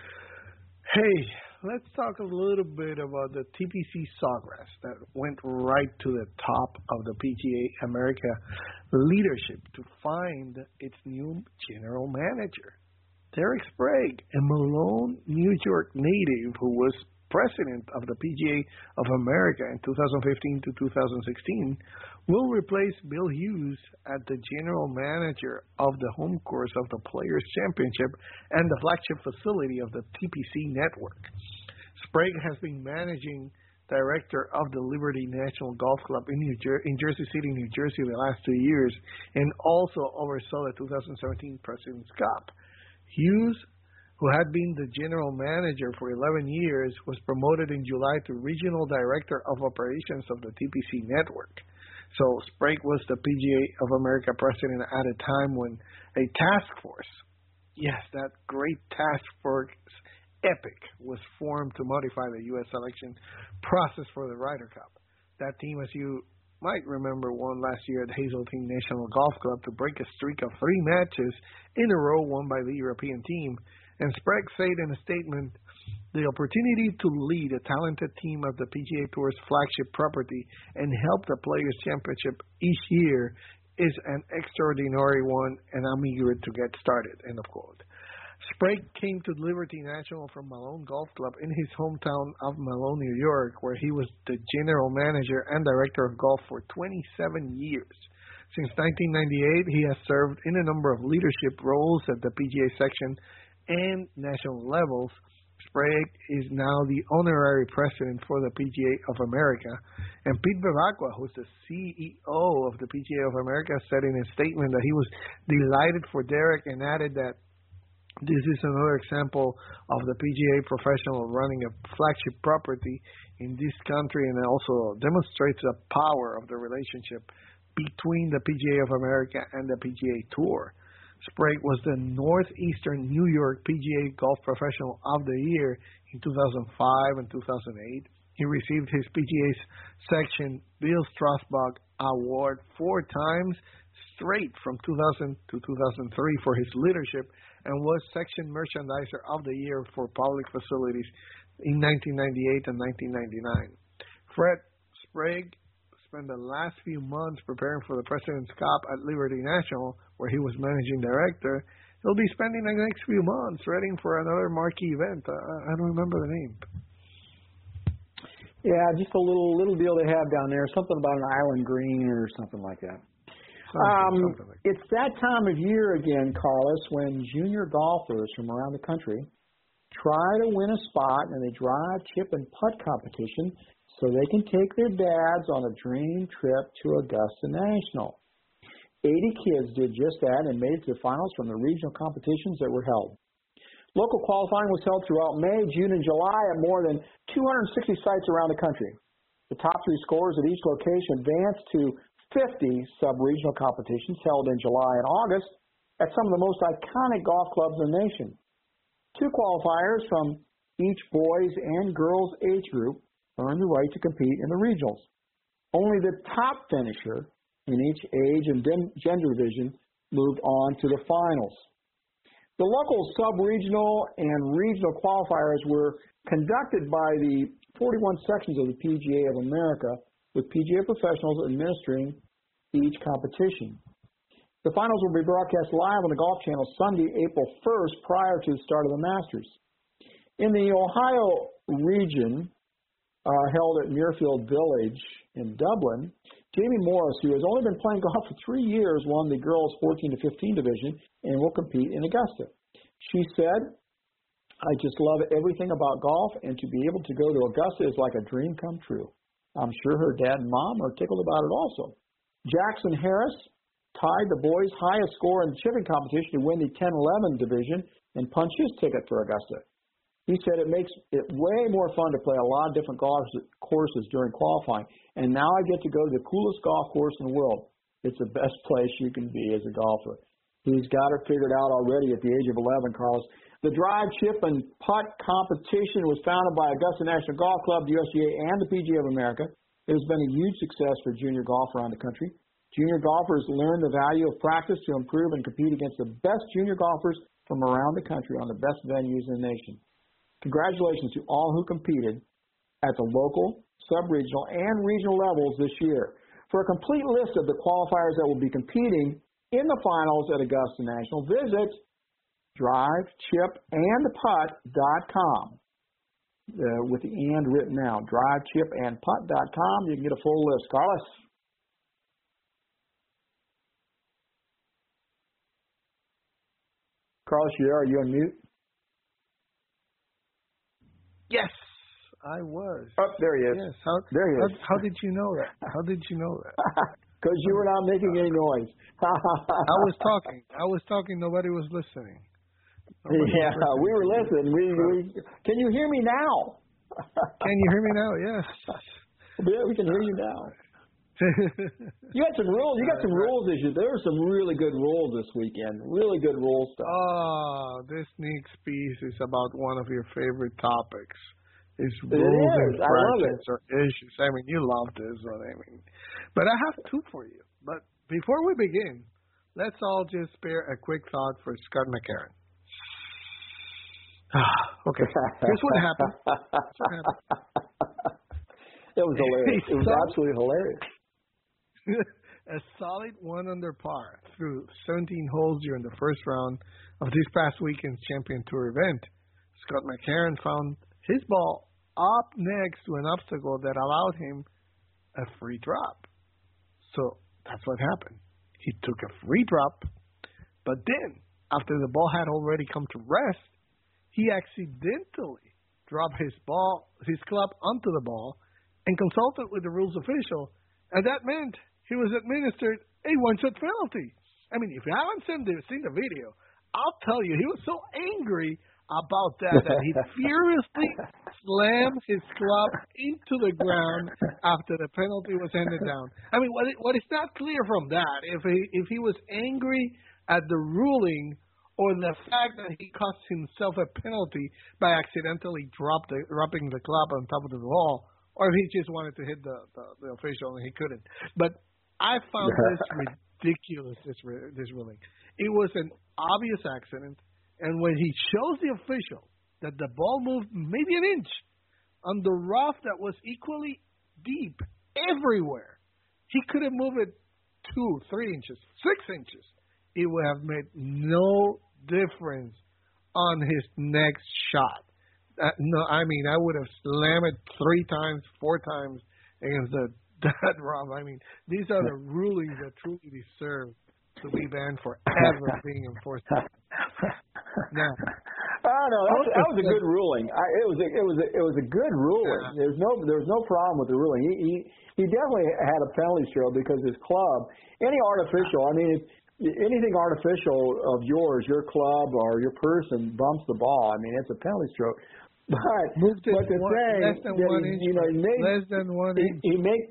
Hey, let's talk a little bit about the TPC Sawgrass that went right to the top of the PGA America leadership to find its new general manager. Derek Sprague, a Malone, New York native who was president of the PGA of America in 2015 to 2016, will replace Bill Hughes as the general manager of the home course of the Players' Championship and the flagship facility of the TPC network. Sprague has been managing director of the Liberty National Golf Club in Jersey City, New Jersey the last 2 years, and also oversaw the 2017 President's Cup. Hughes, who had been the general manager for 11 years, was promoted in July to regional director of operations of the TPC network. So Sprague was the PGA of America president at a time when a task force, yes, that great task force epic, was formed to modify the U.S. selection process for the Ryder Cup. That team, as you might remember, won last year at Hazeltine National Golf Club to break a streak of 3 matches in a row won by the European team. And Sprague said in a statement, the opportunity to lead a talented team of the PGA Tour's flagship property and help the Players' Championship each year is an extraordinary one, and I'm eager to get started, end of quote. Sprague came to Liberty National from Malone Golf Club in his hometown of Malone, New York, where he was the general manager and director of golf for 27 years. Since 1998, he has served in a number of leadership roles at the PGA section and national levels. Sprague is now the honorary president for the PGA of America. And Pete Bevacqua, who's the CEO of the PGA of America, said in a statement that he was delighted for Derek and added that this is another example of the PGA professional running a flagship property in this country, and it also demonstrates the power of the relationship between the PGA of America and the PGA Tour. Sprague was the Northeastern New York PGA Golf Professional of the Year in 2005 and 2008. He received his PGA's Section Bill Strasbourg Award 4 times straight from 2000 to 2003 for his leadership, and was Section Merchandiser of the Year for Public Facilities in 1998 and 1999. Fred Sprague spent the last few months preparing for the President's Cup at Liberty National, where he was managing director. He'll be spending the next few months readying for another marquee event. I don't remember the name. Yeah, just a little deal they have down there, something about an island green or something like that. Something like that. It's that time of year again, Carlos, when junior golfers from around the country try to win a spot in the drive, chip, and putt competition so they can take their dads on a dream trip to Augusta National. 80 kids did just that and made it to the finals from the regional competitions that were held. Local qualifying was held throughout May, June, and July at more than 260 sites around the country. The top 3 scorers at each location advanced to 50 sub-regional competitions held in July and August at some of the most iconic golf clubs in the nation. 2 qualifiers from each boys' and girls' age group earned the right to compete in the regionals. Only the top finisher in each age and gender division moved on to the finals. The local sub-regional and regional qualifiers were conducted by the 41 sections of the PGA of America, with PGA professionals administering each competition. The finals will be broadcast live on the Golf Channel Sunday, April 1st, prior to the start of the Masters. In the Ohio region, held at Muirfield Village in Dublin, Jamie Morris, who has only been playing golf for 3 years, won the girls 14 to 15 division and will compete in Augusta. She said, "I just love everything about golf, and to be able to go to Augusta is like a dream come true. I'm sure her dad and mom are tickled about it also." Jackson Harris tied the boys' highest score in the chipping competition to win the 10-11 division and punch his ticket for Augusta. He said it makes it way more fun to play a lot of different golf courses during qualifying, and now I get to go to the coolest golf course in the world. It's the best place you can be as a golfer. He's got it figured out already at the age of 11, Carlos. The drive, chip, and putt competition was founded by Augusta National Golf Club, the USGA, and the PGA of America. It has been a huge success for junior golf around the country. Junior golfers learn the value of practice to improve and compete against the best junior golfers from around the country on the best venues in the nation. Congratulations to all who competed at the local, sub-regional, and regional levels this year. For a complete list of the qualifiers that will be competing in the finals at Augusta National, visit drivechipandputt.com. With the and written out, drivechipandputt.com. You can get a full list. Carlos? Carlos, are you on mute? Yes, I was. Oh, there he is. Yes. There he is. How did you know that? How did you know that? Because you were not making any noise. I was talking. Nobody was listening. We were listening. We can you hear me now? Can you hear me now? Yes. Yeah, we can hear you now. You had some rules. You got some rules issues. There were some really good rules this weekend. Really good rule stuff. Oh, this next piece is about one of your favorite topics. It's rules and infractions or issues. I mean, you love this one. I mean, but I have two for you. But before we begin, let's all just spare a quick thought for Scott McCarron. Okay, here's what happened. It was hilarious. It was absolutely hilarious. A solid 1 under par through 17 holes during the first round of this past weekend's Champion Tour event. Scott McCarron found his ball up next to an obstacle that allowed him a free drop. So that's what happened. He took a free drop, but then, after the ball had already come to rest, he accidentally dropped his club onto the ball and consulted with the rules official, and that meant he was administered a one-shot penalty. I mean, if you haven't seen the video, I'll tell you, he was so angry about that he furiously slammed his club into the ground after the penalty was handed down. I mean, what is not clear from that, if he was angry at the ruling or the fact that he cost himself a penalty by accidentally dropping the club on top of the ball, or if he just wanted to hit the official and he couldn't. But I found this ridiculous, this ruling. It was an obvious accident, and when he shows the official that the ball moved maybe an inch on the rough that was equally deep everywhere, he could have moved it 2, 3 inches, 6 inches. It would have made no difference on his next shot. No, I mean, I would have slammed it 3 times, 4 times against that rough. I mean, these are the rulings that truly deserve to be banned forever being enforced. Now, that was a good ruling. It was a good ruling. Yeah. There's no problem with the ruling. He definitely had a penalty stroke because his club, any artificial. I mean, anything artificial of yours, your club or your person bumps the ball. I mean, it's a penalty stroke. But less than 1 inch. Less than 1 inch. He made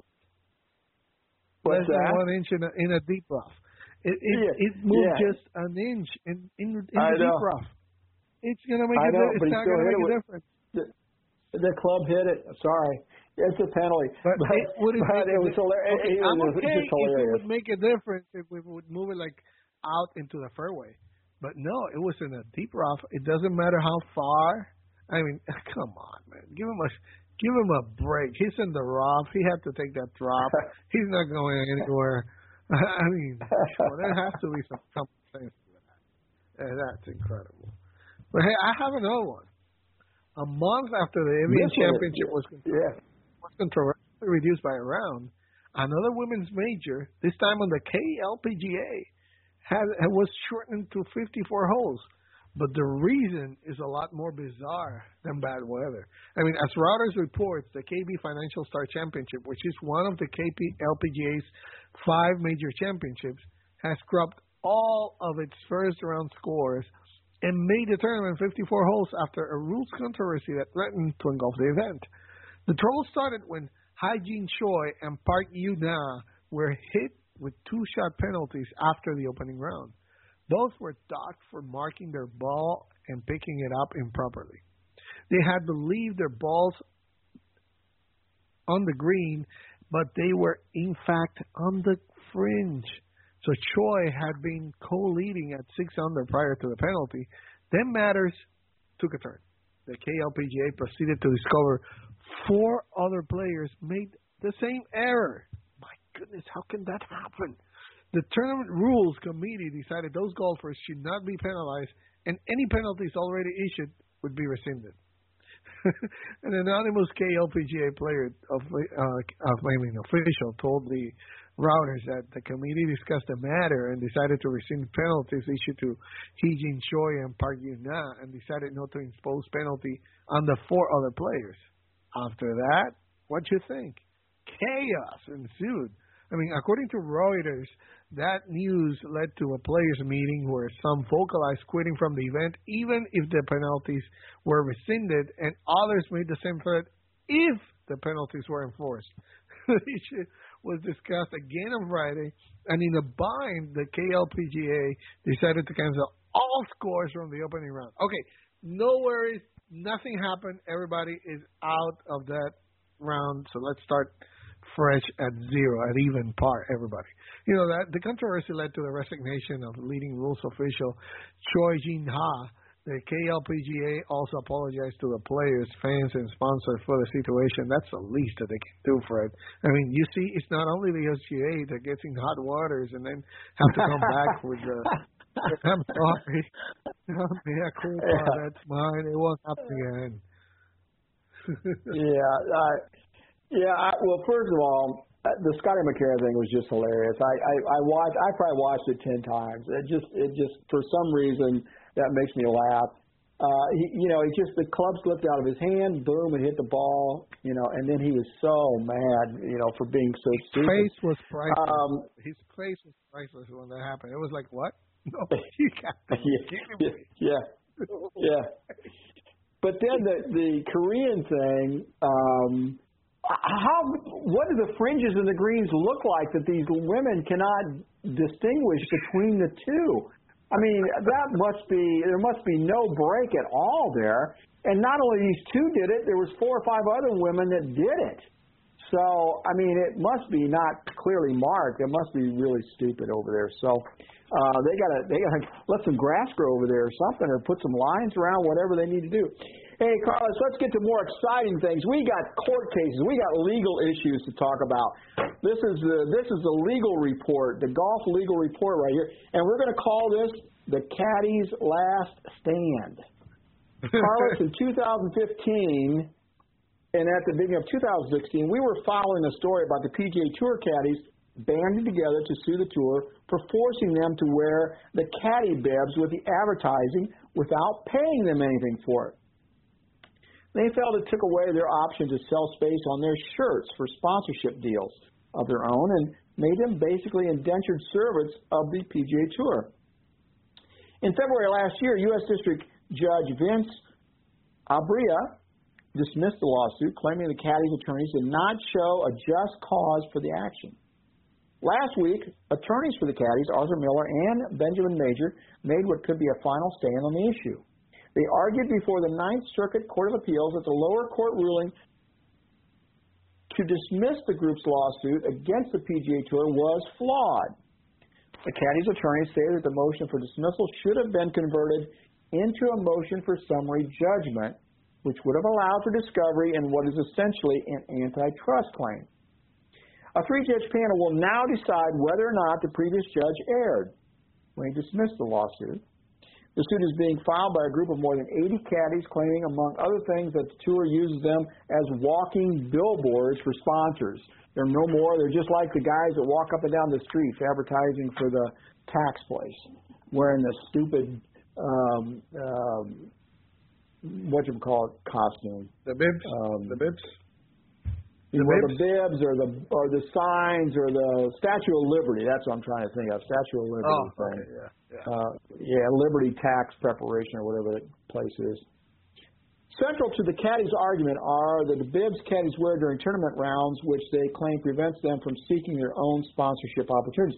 less than 1 inch in a deep rough. It moved just an inch in the deep rough. It's gonna make it's not gonna make a difference. The club hit it. Sorry, it's a penalty. But it was hilarious. Okay, I'm okay if it would make a difference if we would move it like out into the fairway. But no, it was in a deep rough. It doesn't matter how far. I mean, come on, man. Give him a break. He's in the rough. He had to take that drop. He's not going anywhere. I mean, there has to be some sense to that. That's incredible. But hey, I have another one. A month after the NBA championship was completed. controversially reduced by a round, another women's major, this time on the KLPGA, was shortened to 54 holes. But the reason is a lot more bizarre than bad weather. I mean, as Reuters reports, the KB Financial Star Championship, which is one of the LPGA's 5 major championships, has scrubbed all of its first-round scores and made the tournament 54 holes after a rules controversy that threatened to engulf the event. The trouble started when Hae-Jin Choi and Park Yu-na were hit with 2-shot penalties after the opening round. Both were docked for marking their ball and picking it up improperly. They had to leave their balls on the green, but they were in fact on the fringe. So Choi had been co-leading at 6 under prior to the penalty. Then matters took a turn. The KLPGA proceeded to discover 4 other players made the same error. My goodness, how can that happen? The Tournament Rules Committee decided those golfers should not be penalized, and any penalties already issued would be rescinded. An anonymous KLPGA player official told the Reuters that the committee discussed the matter and decided to rescind penalties issued to Hae-Jin Choi and Park Yu-na and decided not to impose penalty on the 4 other players. After that, what do you think? Chaos ensued. I mean, according to Reuters, that news led to a players' meeting where some vocalized quitting from the event, even if the penalties were rescinded, and others made the same threat if the penalties were enforced. The issue was discussed again on Friday, and in a bind, the KLPGA decided to cancel all scores from the opening round. Okay, no worries, nothing happened. Everybody is out of that round, so let's start fresh at 0, at even par, everybody. You know, that the controversy led to the resignation of leading rules official Choi Jin-ha. The KLPGA also apologized to the players, fans, and sponsors for the situation. That's the least that they can do for it. I mean, you see, it's not only the USGA that gets in hot waters and then have to come back with the I'm sorry. Yeah, cool. That's mine. It won't happen again. Well, first of all, the Scotty McCarron thing was just hilarious. I probably watched it 10 times. It just for some reason that makes me laugh. The club slipped out of his hand, boom, and hit the ball, and then he was so mad, for being so stupid. His face was priceless. His face was priceless when that happened. It was like, what? No, you can't. Yeah. But then the Korean thing, what do the fringes and the greens look like that these women cannot distinguish between the two? I mean, there must be no break at all there. And not only these 2 did it, there was 4 or 5 other women that did it. So, I mean, it must be not clearly marked. It must be really stupid over there. So, they gotta let some grass grow over there or something, or put some lines around, whatever they need to do. Hey, Carlos, let's get to more exciting things. We got court cases. We got legal issues to talk about. This is the legal report, the golf legal report right here, and we're going to call this the Caddy's Last Stand. Carlos, in 2015 and at the beginning of 2016, we were following a story about the PGA Tour caddies banding together to sue the tour for forcing them to wear the caddy bibs with the advertising without paying them anything for it. They felt it took away their option to sell space on their shirts for sponsorship deals of their own and made them basically indentured servants of the PGA Tour. In February last year, U.S. District Judge Vince Abria dismissed the lawsuit, claiming the caddies' attorneys did not show a just cause for the action. Last week, attorneys for the caddies, Arthur Miller and Benjamin Major, made what could be a final stand on the issue. They argued before the Ninth Circuit Court of Appeals that the lower court ruling to dismiss the group's lawsuit against the PGA Tour was flawed. The caddies' attorneys say that the motion for dismissal should have been converted into a motion for summary judgment, which would have allowed for discovery in what is essentially an antitrust claim. A 3-judge panel will now decide whether or not the previous judge erred when he dismissed the lawsuit. The suit is being filed by a group of more than 80 caddies claiming, among other things, that the tour uses them as walking billboards for sponsors. They're no more. They're just like the guys that walk up and down the streets advertising for the tax place, wearing the stupid, costume. The bibs? The bibs? The bibs or the signs or the Statue of Liberty. That's what I'm trying to think of. Statue of Liberty. Oh, okay, yeah. Liberty tax preparation or whatever the place is. Central to the caddies' argument are the bibs caddies wear during tournament rounds, which they claim prevents them from seeking their own sponsorship opportunities.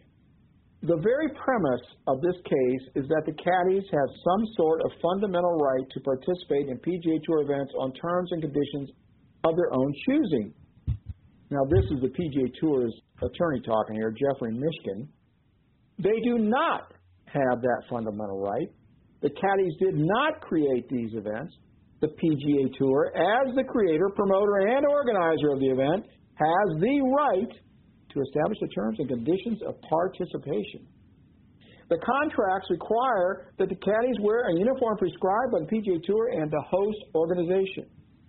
The very premise of this case is that the caddies have some sort of fundamental right to participate in PGA Tour events on terms and conditions of their own choosing. Now, this is the PGA Tour's attorney talking here, Jeffrey Mishkin. They do not have that fundamental right. The caddies did not create these events. The PGA Tour, as the creator, promoter, and organizer of the event, has the right to establish the terms and conditions of participation. The contracts require that the caddies wear a uniform prescribed by the PGA Tour and the host organization.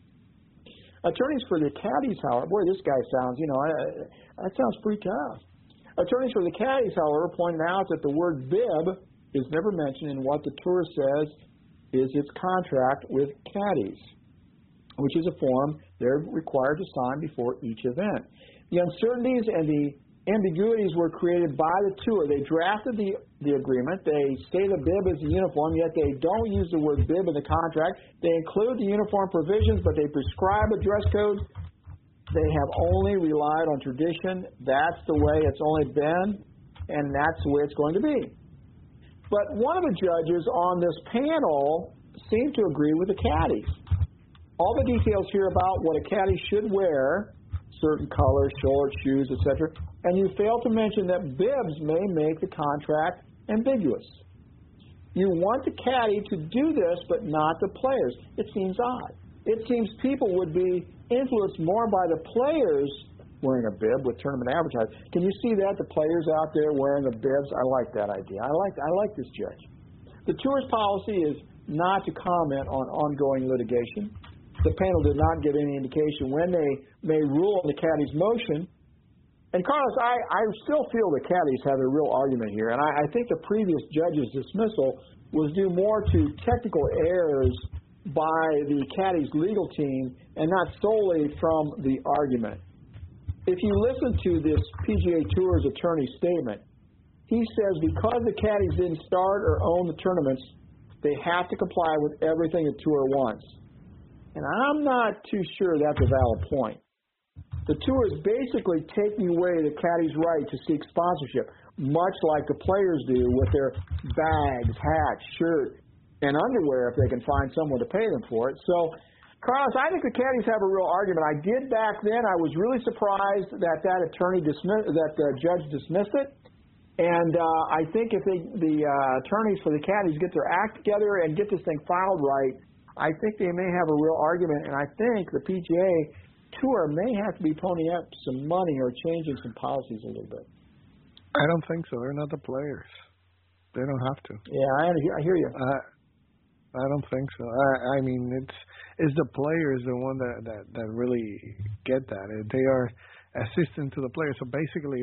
Attorneys for the caddies, however, boy, this guy sounds, that sounds pretty tough. Attorneys for the caddies, however, pointed out that the word bib is never mentioned in what the tour says is its contract with caddies, which is a form they're required to sign before each event. The uncertainties and the ambiguities were created by the tour. They drafted the agreement. They say the bib is the uniform, yet they don't use the word bib in the contract. They include the uniform provisions, but they prescribe a dress code. They have only relied on tradition. That's the way it's only been, and that's the way it's going to be. But one of the judges on this panel seemed to agree with the caddies. All the details here about what a caddy should wear, certain colors, shorts, shoes, etc., and you fail to mention that bibs may make the contract ambiguous. You want the caddy to do this, but not the players. It seems odd. It seems people would be influenced more by the players wearing a bib with tournament advertising. Can you see that? The players out there wearing the bibs? I like that idea. I like this judge. The tour's policy is not to comment on ongoing litigation. The panel did not give any indication when they may rule on the caddy's motion. And Carlos, I still feel the caddies have a real argument here, and I think the previous judge's dismissal was due more to technical errors by the caddies' legal team and not solely from the argument. If you listen to this PGA Tour's attorney's statement, he says because the caddies didn't start or own the tournaments, they have to comply with everything the tour wants. And I'm not too sure that's a valid point. The tour is basically taking away the caddy's right to seek sponsorship, much like the players do with their bags, hats, shirt, and underwear if they can find someone to pay them for it. So, Carlos, I think the caddies have a real argument. I did back then. I was really surprised that the judge dismissed it. And I think if the attorneys for the caddies get their act together and get this thing filed right, I think they may have a real argument. And I think the PGA Tour may have to be ponying up some money or changing some policies a little bit. I don't think so. They're not the players. They don't have to. Yeah, I hear you. I don't think so. I mean, it's the players the one that really get that. They are assistant to the players. So basically,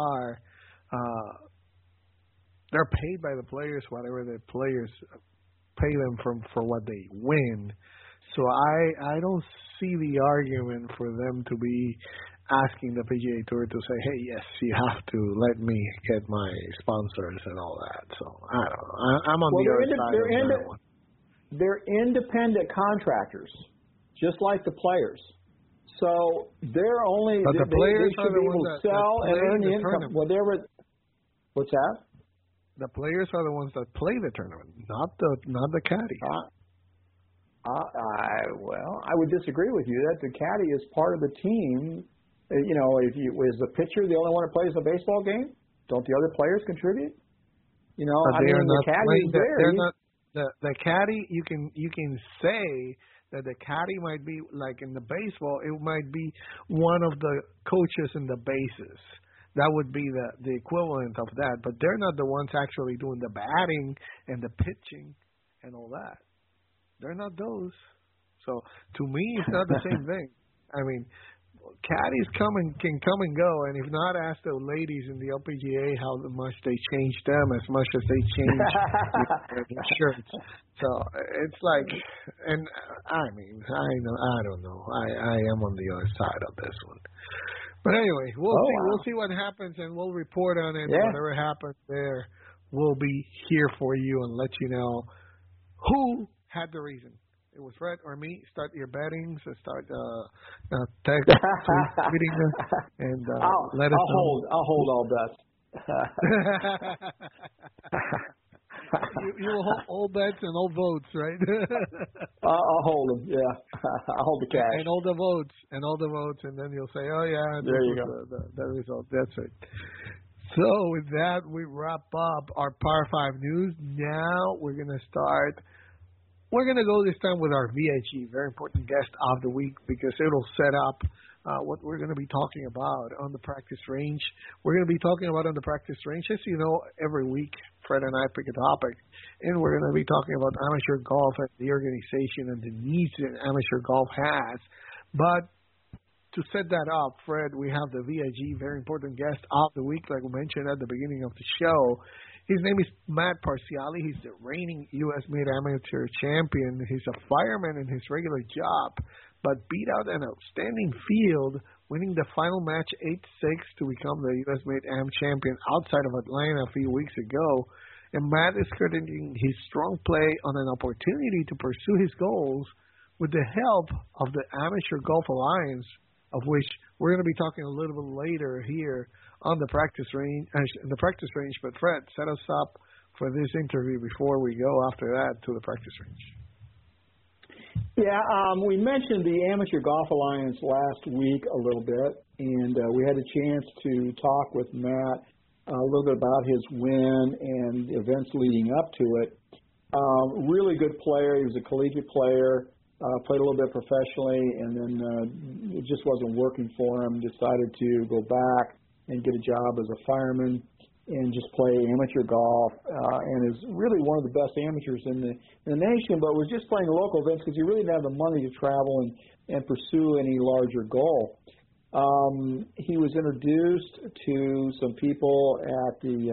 they're paid by the players whatever the players pay them for what they win. So I don't see the argument for them to be asking the PGA Tour to say, hey, yes, you have to let me get my sponsors and all that. So I don't know. I'm on the other side of that one. They're independent contractors, just like the players. So they're only but the players they should be able to sell and earn the income. Whatever. What's that? The players are the ones that play the tournament, not the caddy. Well, I would disagree with you that the caddy is part of the team. Is the pitcher the only one that plays the baseball game? Don't the other players contribute? The caddy is there. The caddy, you can say that the caddy might be like in the baseball, it might be one of the coaches in the bases. That would be the equivalent of that. But they're not the ones actually doing the batting and the pitching and all that. They're not those. So to me, it's not the same thing. I mean, caddies can come and go, and if not, ask the ladies in the LPGA how much they change them as much as they change their shirts. So it's like, and I mean, I don't know. I am on the other side of this one. But anyway, we'll see what happens, and we'll report on it. Yeah. Whatever happens there, we'll be here for you and let you know who had the reason. It was Fred or me. Start your bettings, start text, tweeting, and let us know. I'll hold all bets. You will hold all bets and all votes, right? I'll hold them. Yeah, I'll hold the cash and all the votes, and then you'll say, "Oh yeah, there you go, the result." That's it. So with that, we wrap up our Power 5 news. Now we're gonna start. We're going to go this time with our VIG, very important guest of the week, because it'll set up what we're going to be talking about on the practice range. We're going to be talking about on the practice range. As you know, every week, Fred and I pick a topic, and we're going to be talking about amateur golf and the organization and the needs that amateur golf has. But to set that up, Fred, we have the VIG, very important guest of the week, like we mentioned at the beginning of the show. His name is Matt Parziale. He's the reigning U.S. Mid-Amateur champion. He's a fireman in his regular job, but beat out an outstanding field, winning the final match 8-6 to become the U.S. Mid-Am champion outside of Atlanta a few weeks ago. And Matt is crediting his strong play on an opportunity to pursue his goals with the help of the Amateur Golf Alliance, of which we're going to be talking a little bit later here on the practice range. But Fred, set us up for this interview before we go after that to the practice range. Yeah, we mentioned the Amateur Golf Alliance last week a little bit, and we had a chance to talk with Matt a little bit about his win and events leading up to it. Really good player. He was a collegiate player. Played a little bit professionally, and then it just wasn't working for him. Decided to go back and get a job as a fireman and just play amateur golf, and is really one of the best amateurs in the nation, but was just playing local events because he really didn't have the money to travel and pursue any larger goal. He was introduced to some people at the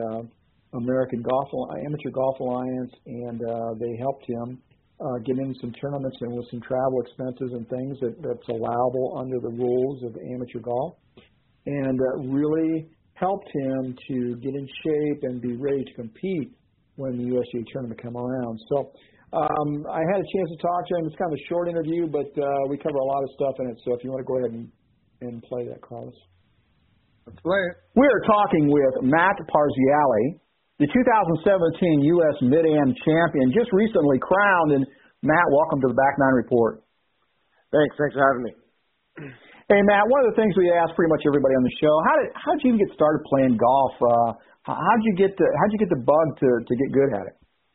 Amateur Golf Alliance, and they helped him get in some tournaments and with some travel expenses and things that's allowable under the rules of amateur golf, and really helped him to get in shape and be ready to compete when the USGA tournament come around. So I had a chance to talk to him. It's kind of a short interview, but we cover a lot of stuff in it. So if you want to go ahead and play that, Carlos. Let's play it. We are talking with Matt Parziale, the 2017 U.S. Mid-Am champion, just recently crowned. And Matt, welcome to the Back Nine Report. Thanks for having me. Hey, Matt, one of the things we ask pretty much everybody on the show: how did you even get started playing golf? How'd you get the bug to get good at it?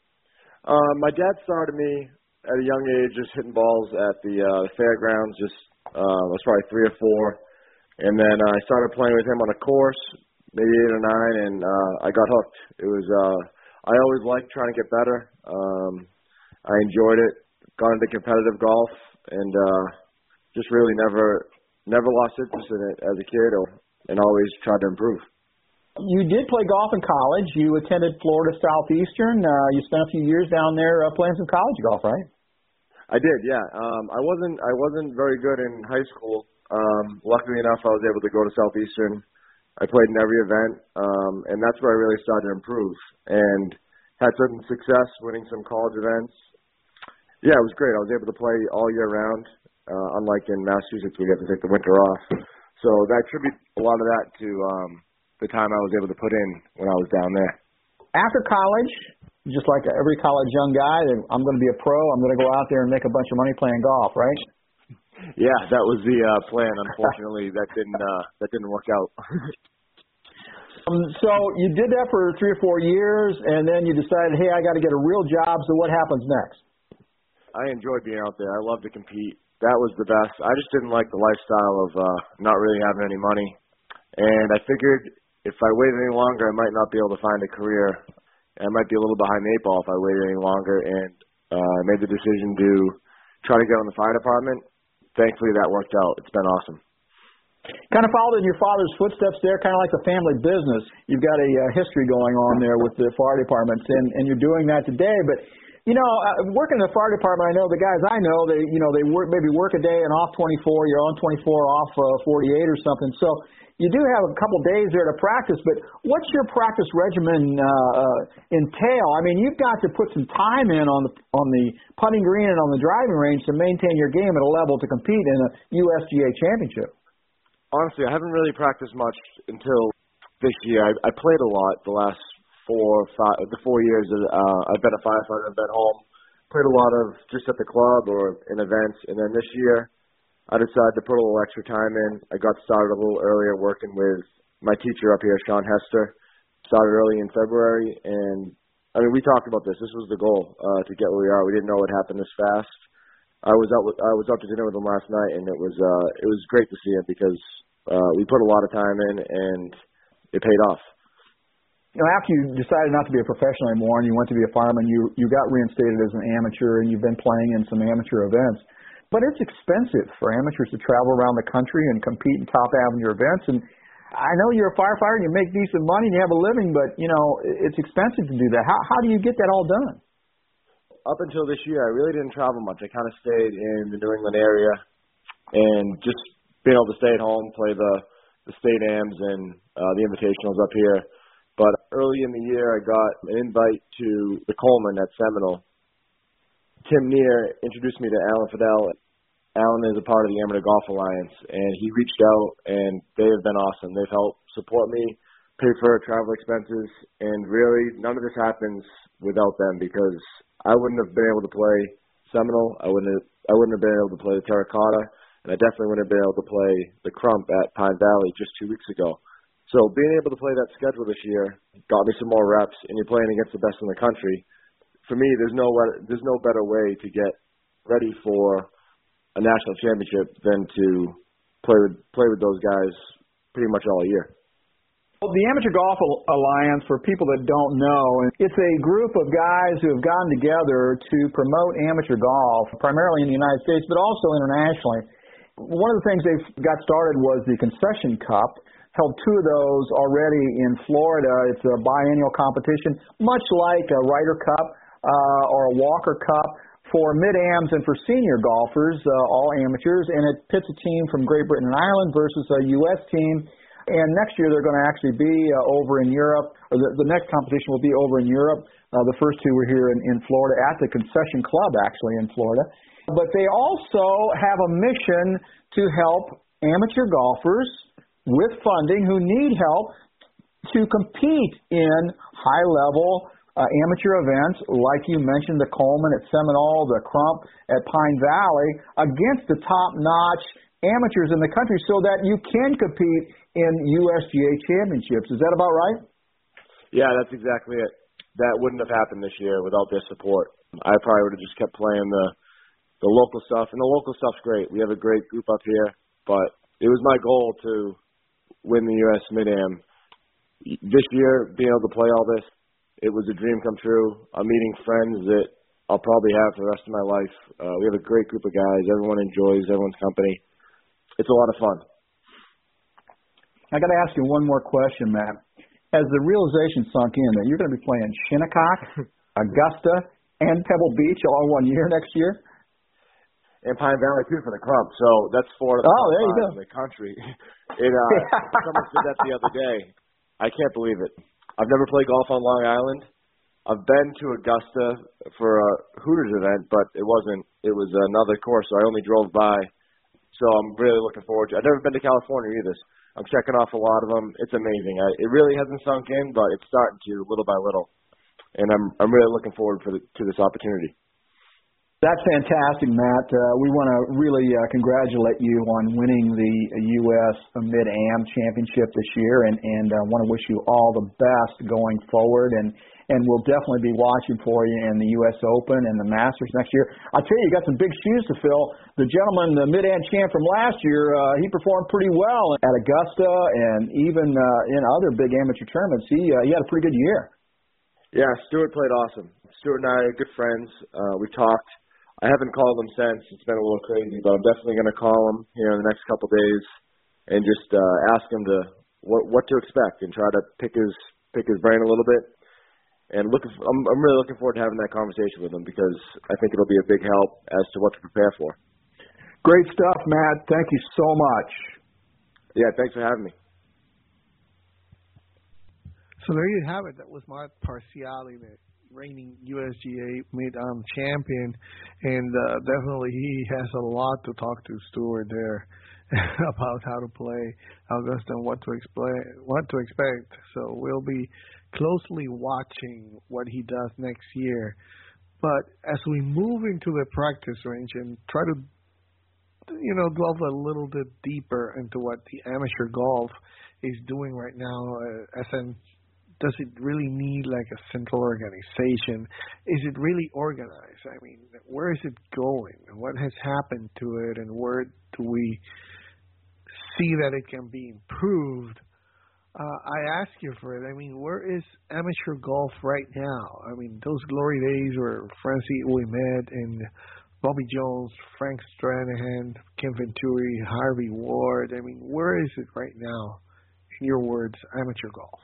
My dad started me at a young age, just hitting balls at the fairgrounds. I was probably 3 or 4, and then I started playing with him on a course, maybe 8 or 9, and I got hooked. It was I always liked trying to get better. I enjoyed it. Got into competitive golf, and just really never lost interest in it as a kid, and always tried to improve. You did play golf in college. You attended Florida Southeastern. You spent a few years down there playing some college golf, right? I did, yeah. I wasn't very good in high school. Luckily enough, I was able to go to Southeastern. I played in every event, and that's where I really started to improve and had some success winning some college events. Yeah, it was great. I was able to play all year round. Unlike in Massachusetts, we have to take the winter off. So I attribute a lot of that to the time I was able to put in when I was down there. After college, just like every college young guy, I'm going to be a pro. I'm going to go out there and make a bunch of money playing golf, right? Yeah, that was the plan. Unfortunately, that didn't work out. So you did that for 3 or 4 years, and then you decided, hey, I got to get a real job. So what happens next? I enjoyed being out there. I love to compete. That was the best. I just didn't like the lifestyle of not really having any money. And I figured if I waited any longer, I might not be able to find a career. I might be a little behind the 8 ball if I waited any longer, and I made the decision to try to get on the fire department. Thankfully, that worked out. It's been awesome. Kind of followed in your father's footsteps there, kind of like the family business. You've got a history going on there with the fire departments, and you're doing that today. But, working in the fire department, I know the guys I know, they work a day and off 24. You're on 24, off 48 or something. So you do have a couple days there to practice, but what's your practice regimen entail? I mean, you've got to put some time in on the putting green and on the driving range to maintain your game at a level to compete in a USGA championship. Honestly, I haven't really practiced much until this year. I played a lot the last 4 years. I've been a firefighter. I've been home. Played a lot of just at the club or in events, and then this year I decided to put a little extra time in. I got started a little earlier working with my teacher up here, Sean Hester. Started early in February, and I mean, we talked about this. This was the goal, to get where we are. We didn't know it happened this fast. I was out to dinner with him last night, and it was great to see him because we put a lot of time in, and it paid off. After you decided not to be a professional anymore and you went to be a fireman, you got reinstated as an amateur, and you've been playing in some amateur events. But it's expensive for amateurs to travel around the country and compete in top amateur events. And I know you're a firefighter and you make decent money and you have a living, but, it's expensive to do that. How do you get that all done? Up until this year, I really didn't travel much. I kind of stayed in the New England area and just being able to stay at home, play the state AMs and the invitationals up here. But early in the year, I got an invite to the Coleman at Seminole. Tim Neer introduced me to Alan Fidel. Alan is a part of the Amateur Golf Alliance, and he reached out, and they have been awesome. They've helped support me, pay for travel expenses, and really none of this happens without them because I wouldn't have been able to play Seminole. I wouldn't have been able to play the Terracotta, and I definitely wouldn't have been able to play the Crump at Pine Valley just 2 weeks ago. So being able to play that schedule this year got me some more reps, and you're playing against the best in the country. For me, there's no better way to get ready for a national championship than to play with those guys pretty much all year. Well, the Amateur Golf Alliance, for people that don't know, it's a group of guys who have gotten together to promote amateur golf, primarily in the United States, but also internationally. One of the things they've got started was the Concession Cup. Held 2 of those already in Florida. It's a biennial competition, much like a Ryder Cup or a Walker Cup for mid-ams and for senior golfers, all amateurs, and it pits a team from Great Britain and Ireland versus a U.S. team. And next year they're going to actually be over in Europe. Or the next competition will be over in Europe. The first 2 were here in Florida at the Concession Club, actually, in Florida. But they also have a mission to help amateur golfers with funding who need help to compete in high-level amateur events, like you mentioned, the Coleman at Seminole, the Crump at Pine Valley, against the top-notch amateurs in the country so that you can compete in USGA championships. Is that about right? Yeah, that's exactly it. That wouldn't have happened this year without their support. I probably would have just kept playing the local stuff, and the local stuff's great. We have a great group up here, but it was my goal to win the U.S. Mid-Am. This year, being able to play all this, it was a dream come true. I'm meeting friends that I'll probably have for the rest of my life. We have a great group of guys. Everyone enjoys everyone's company. It's a lot of fun. I got to ask you one more question, Matt. Has the realization sunk in that you're going to be playing Shinnecock, Augusta, and Pebble Beach all 1 year next year? And Pine Valley, too, for the Crump. So that's 4 of the top 5 in the country. Someone said that the other day. I can't believe it. I've never played golf on Long Island. I've been to Augusta for a Hooters event, but it was another course, so I only drove by. So I'm really looking forward to it. I've never been to California either. I'm checking off a lot of them. It's amazing. It really hasn't sunk in, but it's starting to little by little. And I'm really looking forward to this opportunity. That's fantastic, Matt. We want to really congratulate you on winning the U.S. Mid-Am Championship this year, and want to wish you all the best going forward. And and we'll definitely be watching for you in the U.S. Open and the Masters next year. I'll tell you, you got some big shoes to fill. The gentleman, the mid-am champ from last year, he performed pretty well at Augusta and even in other big amateur tournaments. He had a pretty good year. Yeah, Stuart played awesome. Stuart and I are good friends. We talked. I haven't called him since. It's been a little crazy, but I'm definitely going to call him here in the next couple of days and just ask him to what to expect and try to pick his brain a little bit. And I'm really looking forward to having that conversation with him because I think it'll be a big help as to what to prepare for. Great stuff, Matt. Thank you so much. Yeah, thanks for having me. So there you have it. That was Matt Parziale, the reigning USGA mid-am champion, and definitely he has a lot to talk to Stuart there about how to play Augusta and what to expect. So we'll be closely watching what he does next year. But as we move into the practice range and try to, delve a little bit deeper into what the amateur golf is doing right now, does it really need like a central organization? Is it really organized? I mean, where is it going? What has happened to it? And where do we see that it can be improved? I ask you for it. I mean, where is amateur golf right now? I mean, those glory days where Francis Ouimet and Bobby Jones, Frank Stranahan, Kim Venturi, Harvey Ward. I mean, where is it right now, in your words, amateur golf?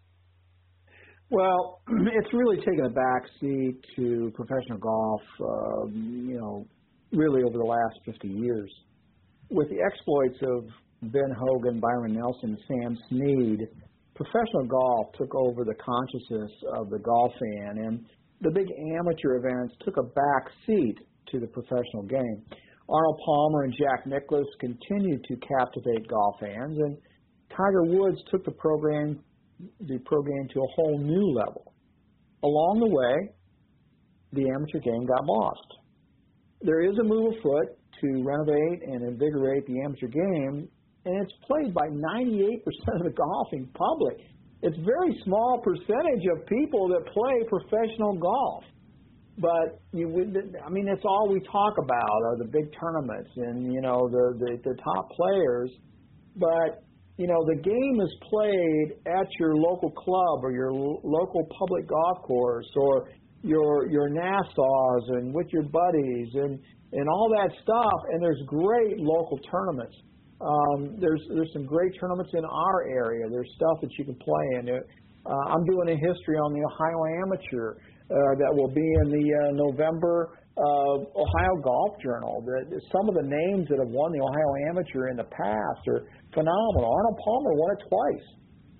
Well, it's really taken a back seat to professional golf, really over the last 50 years. With the exploits of Ben Hogan, Byron Nelson, and Sam Snead, professional golf took over the consciousness of the golf fan, and the big amateur events took a back seat to the professional game. Arnold Palmer and Jack Nicklaus continued to captivate golf fans, and Tiger Woods took the program to a whole new level. Along the way, the amateur game got lost. There is a move afoot to renovate and invigorate the amateur game, and it's played by 98% of the golfing public. It's a very small percentage of people that play professional golf. But, it's all we talk about are the big tournaments and, the top players. But the game is played at your local club or your local public golf course or your Nassau's and with your buddies and all that stuff. And there's great local tournaments. There's some great tournaments in our area. There's stuff that you can play in. I'm doing a history on the Ohio Amateur that will be in the November Ohio Golf Journal. Some of the names that have won the Ohio Amateur in the past are phenomenal. Arnold Palmer won it twice.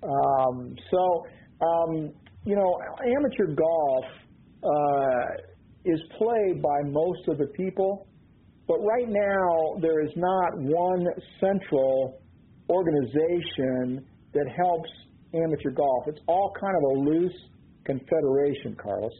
Amateur golf is played by most of the people, but right now there is not one central organization that helps amateur golf. It's all kind of a loose confederation, Carlos.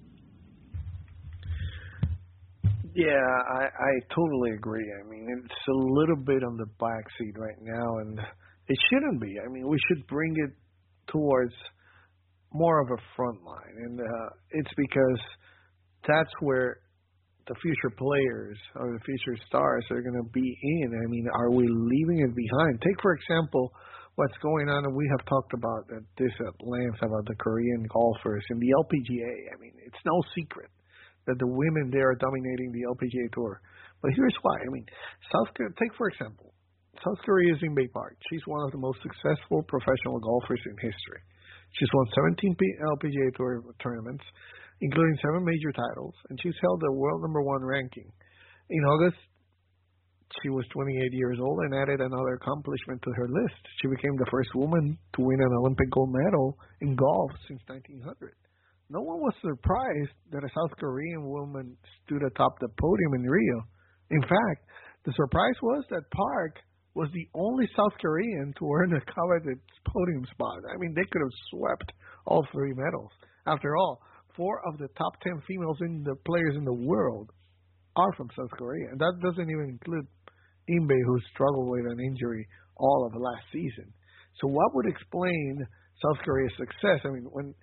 Yeah, I totally agree. I mean, it's a little bit on the backseat right now, and it shouldn't be. I mean, we should bring it towards more of a front line, and it's because that's where the future players or the future stars are going to be in. I mean, are we leaving it behind? Take, for example, what's going on, and we have talked about this at length about the Korean golfers in the LPGA. I mean, it's no secret that the women there are dominating the LPGA Tour. But here's why. I mean, take, for example, South Korea's Inbee Park. She's one of the most successful professional golfers in history. She's won 17 LPGA Tour tournaments, including 7 major titles, and she's held the world #1 ranking. In August, she was 28 years old and added another accomplishment to her list. She became the first woman to win an Olympic gold medal in golf since 1900. No one was surprised that a South Korean woman stood atop the podium in Rio. In fact, the surprise was that Park was the only South Korean to earn a coveted podium spot. I mean, they could have swept all 3 medals. After all, 4 of the top 10 females in the players in the world are from South Korea. And that doesn't even include Inbee, who struggled with an injury all of last season. So what would explain South Korea's success? I mean, when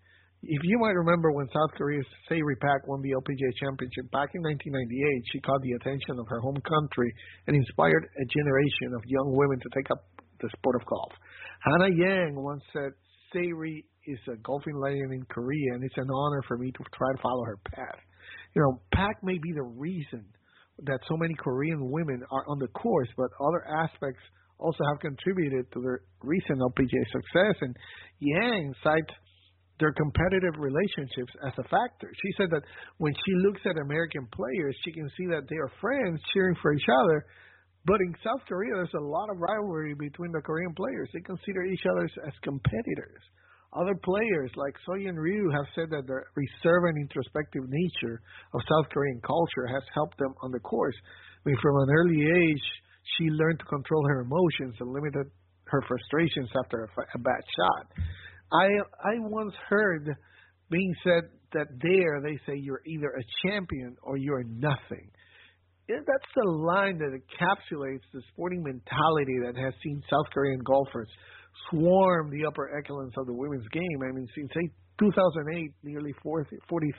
If you might remember when South Korea's Sairi Pak won the LPGA championship back in 1998, she caught the attention of her home country and inspired a generation of young women to take up the sport of golf. Hannah Yang once said, Sairi is a golfing legend in Korea, and it's an honor for me to try to follow her path. You know, Pak may be the reason that so many Korean women are on the course, but other aspects also have contributed to their recent LPGA success, and Yang cites their competitive relationships as a factor. She said that when she looks at American players, she can see that they are friends cheering for each other, but in South Korea, there's a lot of rivalry between the Korean players. They consider each other as competitors. Other players like Soyeon Ryu have said that the reserved and introspective nature of South Korean culture has helped them on the course. I mean, from an early age, she learned to control her emotions and limited her frustrations after a bad shot. I once heard being said that there they say you're either a champion or you're nothing. That's the line that encapsulates the sporting mentality that has seen South Korean golfers swarm the upper echelons of the women's game. I mean, since 2008, nearly 40%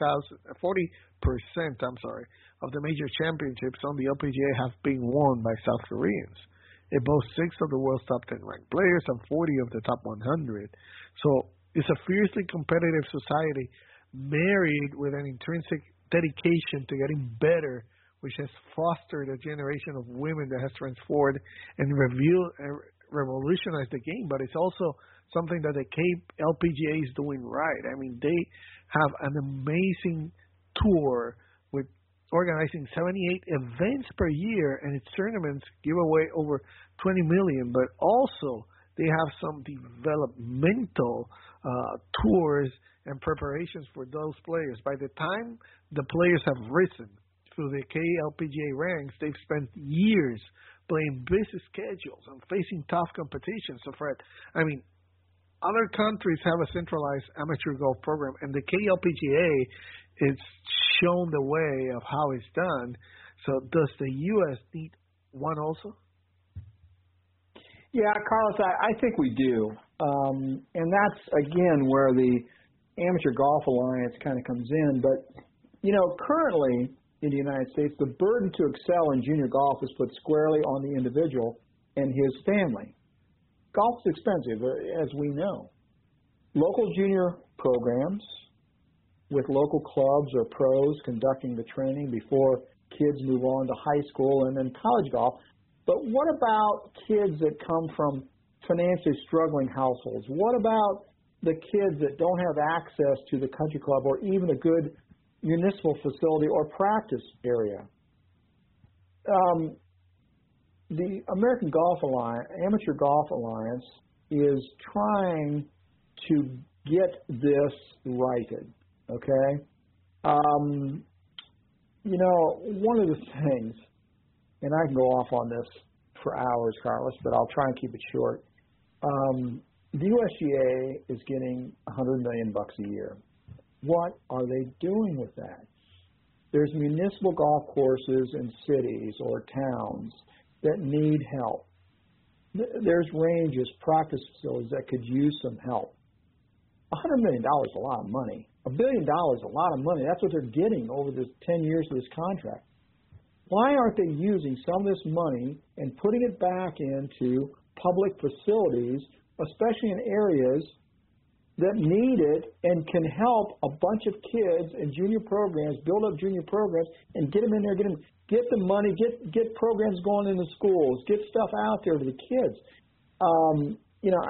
of the major championships on the LPGA have been won by South Koreans. It boasts 6 of the world's top 10 ranked players and 40 of the top 100. So it's a fiercely competitive society married with an intrinsic dedication to getting better, which has fostered a generation of women that has transformed and revolutionized the game. But it's also something that the LPGA is doing right. I mean, they have an amazing tour with organizing 78 events per year, and its tournaments give away over $20 million. But also, they have some developmental tours and preparations for those players. By the time the players have risen through the KLPGA ranks, they've spent years playing busy schedules and facing tough competition. So, Fred, I mean, other countries have a centralized amateur golf program, and the KLPGA is shown the way of how it's done. So does the U.S. need one also? Yeah, Carlos, I think we do. And that's, again, where the Amateur Golf Alliance kind of comes in. But, you know, currently in the United States, the burden to excel in junior golf is put squarely on the individual and his family. Golf is expensive, as we know. Local junior programs with local clubs or pros conducting the training before kids move on to high school and then college golf. But what about kids that come from financially struggling households? What about the kids that don't have access to the country club or even a good municipal facility or practice area? The American Golf Alliance, Amateur Golf Alliance, is trying to get this righted, okay? You know, one of the things, and I can go off on this for hours, Carlos, but I'll try and keep it short. The USGA is getting $100 million a year. What are they doing with that? There's municipal golf courses in cities or towns that need help. There's ranges, practice facilities that could use some help. $100 million is a lot of money. $1 billion is a lot of money. That's what they're getting over the 10 years of this contract. Why aren't they using some of this money and putting it back into public facilities, especially in areas that need it and can help a bunch of kids in junior programs, build up junior programs, and get them in there, get the money, get programs going in the schools, get stuff out there to the kids. You know,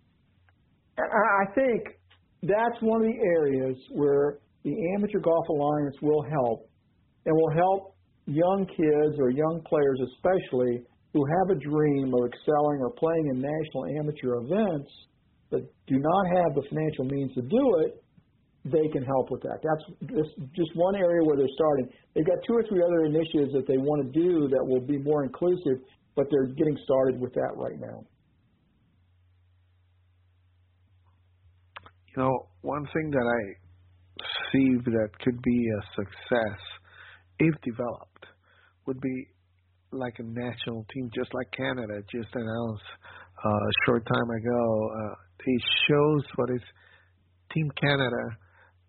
I think that's one of the areas where the Amateur Golf Alliance will help, and will help young kids or young players especially who have a dream of excelling or playing in national amateur events but do not have the financial means to do it. They can help with that. That's just one area where they're starting. They've got 2 or 3 other initiatives that they want to do that will be more inclusive, but they're getting started with that right now. You know, one thing that I see that could be a success, if developed, would be like a national team, just like Canada just announced a short time ago. It shows what is Team Canada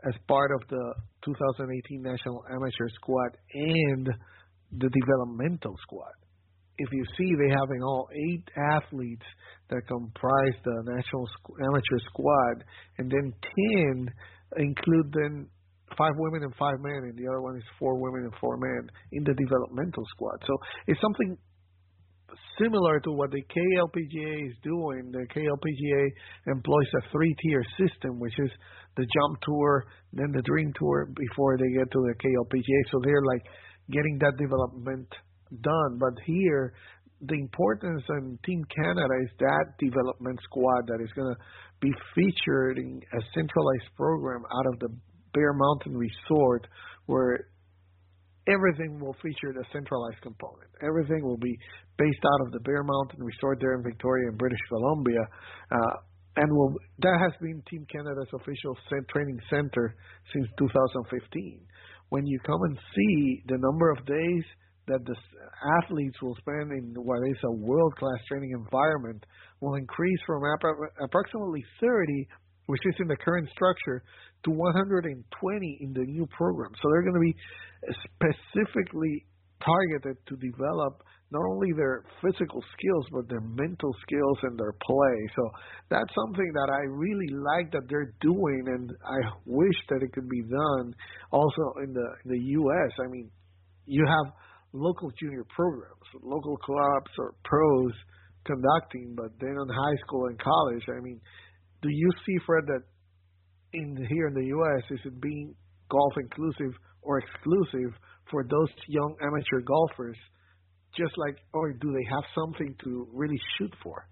as part of the 2018 National Amateur Squad and the developmental squad. If you see, they have in all 8 athletes that comprise the National Amateur Squad, and then 10 include then 5 women and 5 men, and the other one is 4 women and 4 men in the developmental squad. So it's something similar to what the KLPGA is doing. The KLPGA employs a 3-tier system, which is the Jump Tour, then the Dream Tour before they get to the KLPGA. So they're like getting that development done. But here, the importance in Team Canada is that development squad that is going to be featured in a centralized program out of the Bear Mountain Resort, where everything will feature the centralized component. Everything will be based out of the Bear Mountain Resort there in Victoria in British Columbia. That has been Team Canada's official training center since 2015. When you come and see the number of days that the athletes will spend in what is a world-class training environment will increase from approximately 30, which is in the current structure, to 120 in the new program. So they're going to be specifically targeted to develop not only their physical skills, but their mental skills and their play. So that's something that I really like that they're doing, and I wish that it could be done also in the U.S. I mean, you have local junior programs, local clubs or pros conducting, but then on high school and college, I mean, do you see, Fred, that here in the U.S., is it being golf inclusive or exclusive for those young amateur golfers, just like, or do they have something to really shoot for?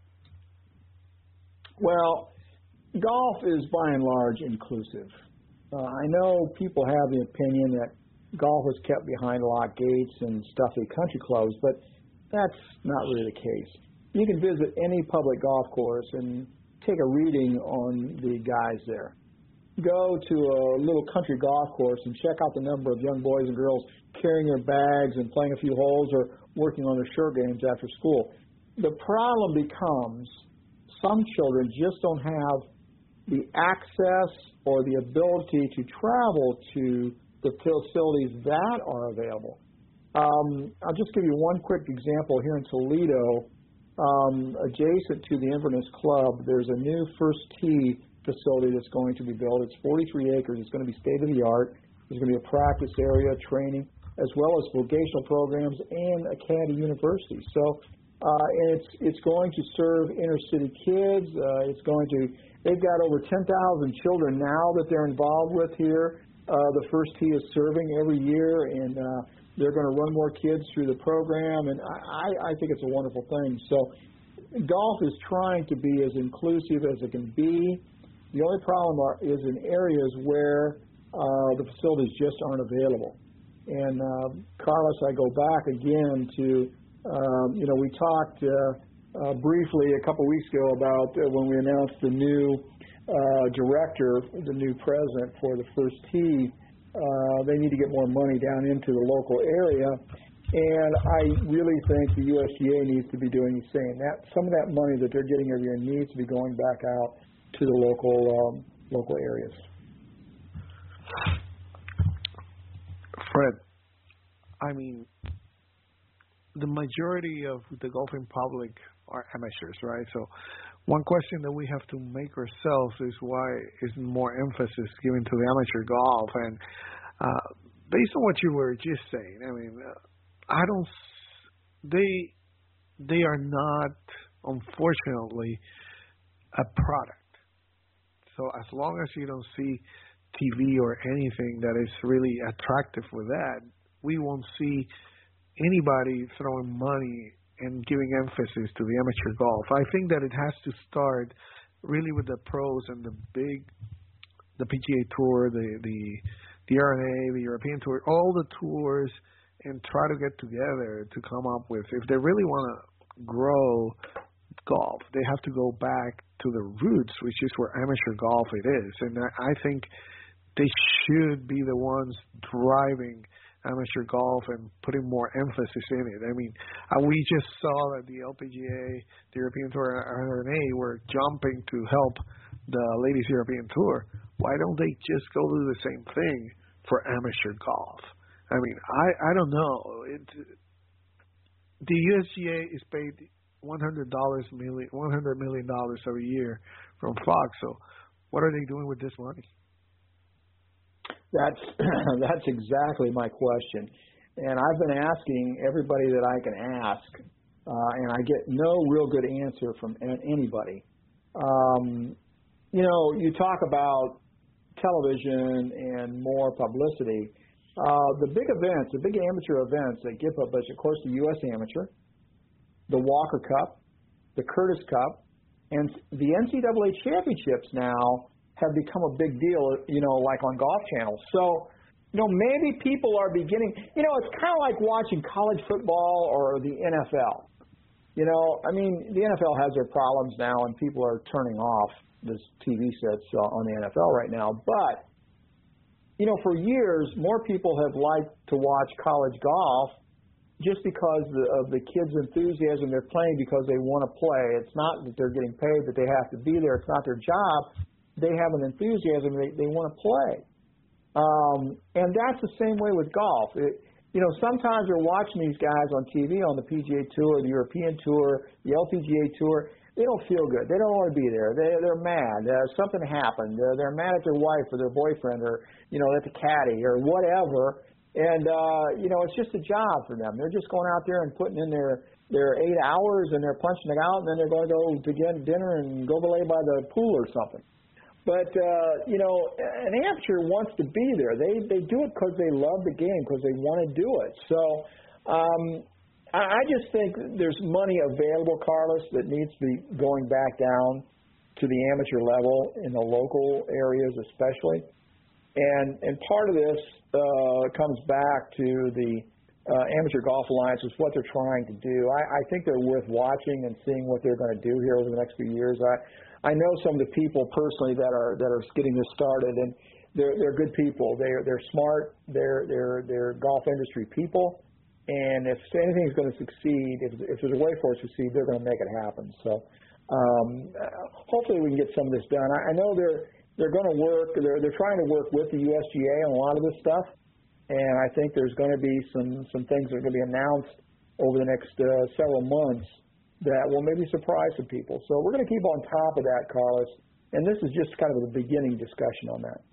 Well, golf is by and large inclusive. I know people have the opinion that golf is kept behind locked gates and stuffy country clubs, but that's not really the case. You can visit any public golf course and take a reading on the guys there. Go to a little country golf course and check out the number of young boys and girls carrying their bags and playing a few holes or working on their short games after school. The problem becomes some children just don't have the access or the ability to travel to the facilities that are available. I'll just give you one quick example here in Toledo. Adjacent to the Inverness Club, there's a new First Tee facility that's going to be built. It's 43 acres. It's going to be state-of-the-art. There's going to be a practice area, training, as well as vocational programs and a caddy university. So it's going to serve inner-city kids. They've got over 10,000 children now that they're involved with here. The First Tee is serving every year, and they're going to run more kids through the program, and I think it's a wonderful thing. So golf is trying to be as inclusive as it can be. The only problem is in areas where the facilities just aren't available. And, Carlos, I go back again to, we talked briefly a couple weeks ago about when we announced the new director, the new president for the First Tee. They need to get more money down into the local area. And I really think the USGA needs to be doing the same. Some of that money that they're getting every year needs to be going back out to the local areas. Fred, I mean, the majority of the golfing public are amateurs, right? So one question that we have to make ourselves is why isn't more emphasis given to the amateur golf? And based on what you were just saying, I mean, they are not, unfortunately, a product. So as long as you don't see TV or anything that is really attractive with that, we won't see anybody throwing money and giving emphasis to the amateur golf. I think that it has to start really with the pros and the PGA Tour, the R&A, the European Tour, all the tours, and try to get together to come up with, if they really want to grow golf, they have to go back to the roots, which is where amateur golf it is. And I think they should be the ones driving amateur golf and putting more emphasis in it. I mean, we just saw that the LPGA, the European Tour, and R&A were jumping to help the Ladies European Tour. why don't they just go do the same thing for amateur golf? I mean, I don't know. The USGA is paid $100 million every year from Fox. So, what are they doing with this money? That's exactly my question, and I've been asking everybody that I can ask, and I get no real good answer from anybody. You talk about television and more publicity. The big events, the big amateur events that get published, of course, the U.S. Amateur, the Walker Cup, the Curtis Cup, and the NCAA championships now have become a big deal, like on Golf Channel. So, maybe people are beginning, it's kind of like watching college football or the NFL. The NFL has their problems now, and people are turning off this TV sets on the NFL right now. But, for years, more people have liked to watch college golf just because of the kids' enthusiasm. They're playing because they want to play. It's not that they're getting paid, that they have to be there. It's not their job. They have an enthusiasm. They want to play. And that's the same way with golf. Sometimes you're watching these guys on TV on the PGA Tour, the European Tour, the LPGA Tour. They don't feel good. They don't want to be there. They're mad. Something happened. They're mad at their wife or their boyfriend or, at the caddy or whatever. And, it's just a job for them. They're just going out there and putting in their 8 hours and they're punching it out, and then they're going to go to get dinner and go lay by the pool or something. But, an amateur wants to be there. They do it because they love the game, because they want to do it. So I just think there's money available, Carlos, that needs to be going back down to the amateur level in the local areas especially. And part of this comes back to the Amateur Golf Alliance, is what they're trying to do. I think they're worth watching and seeing what they're going to do here over the next few years. I know some of the people personally that are getting this started, and they're good people. They're smart. They're golf industry people, and if anything's going to succeed, if there's a way for it to succeed, they're going to make it happen. So hopefully we can get some of this done. I know they're going to work. They're trying to work with the USGA on a lot of this stuff, and I think there's going to be some things that are going to be announced over the next several months that will maybe surprise some people. So we're going to keep on top of that, Carlos, and this is just kind of the beginning discussion on that.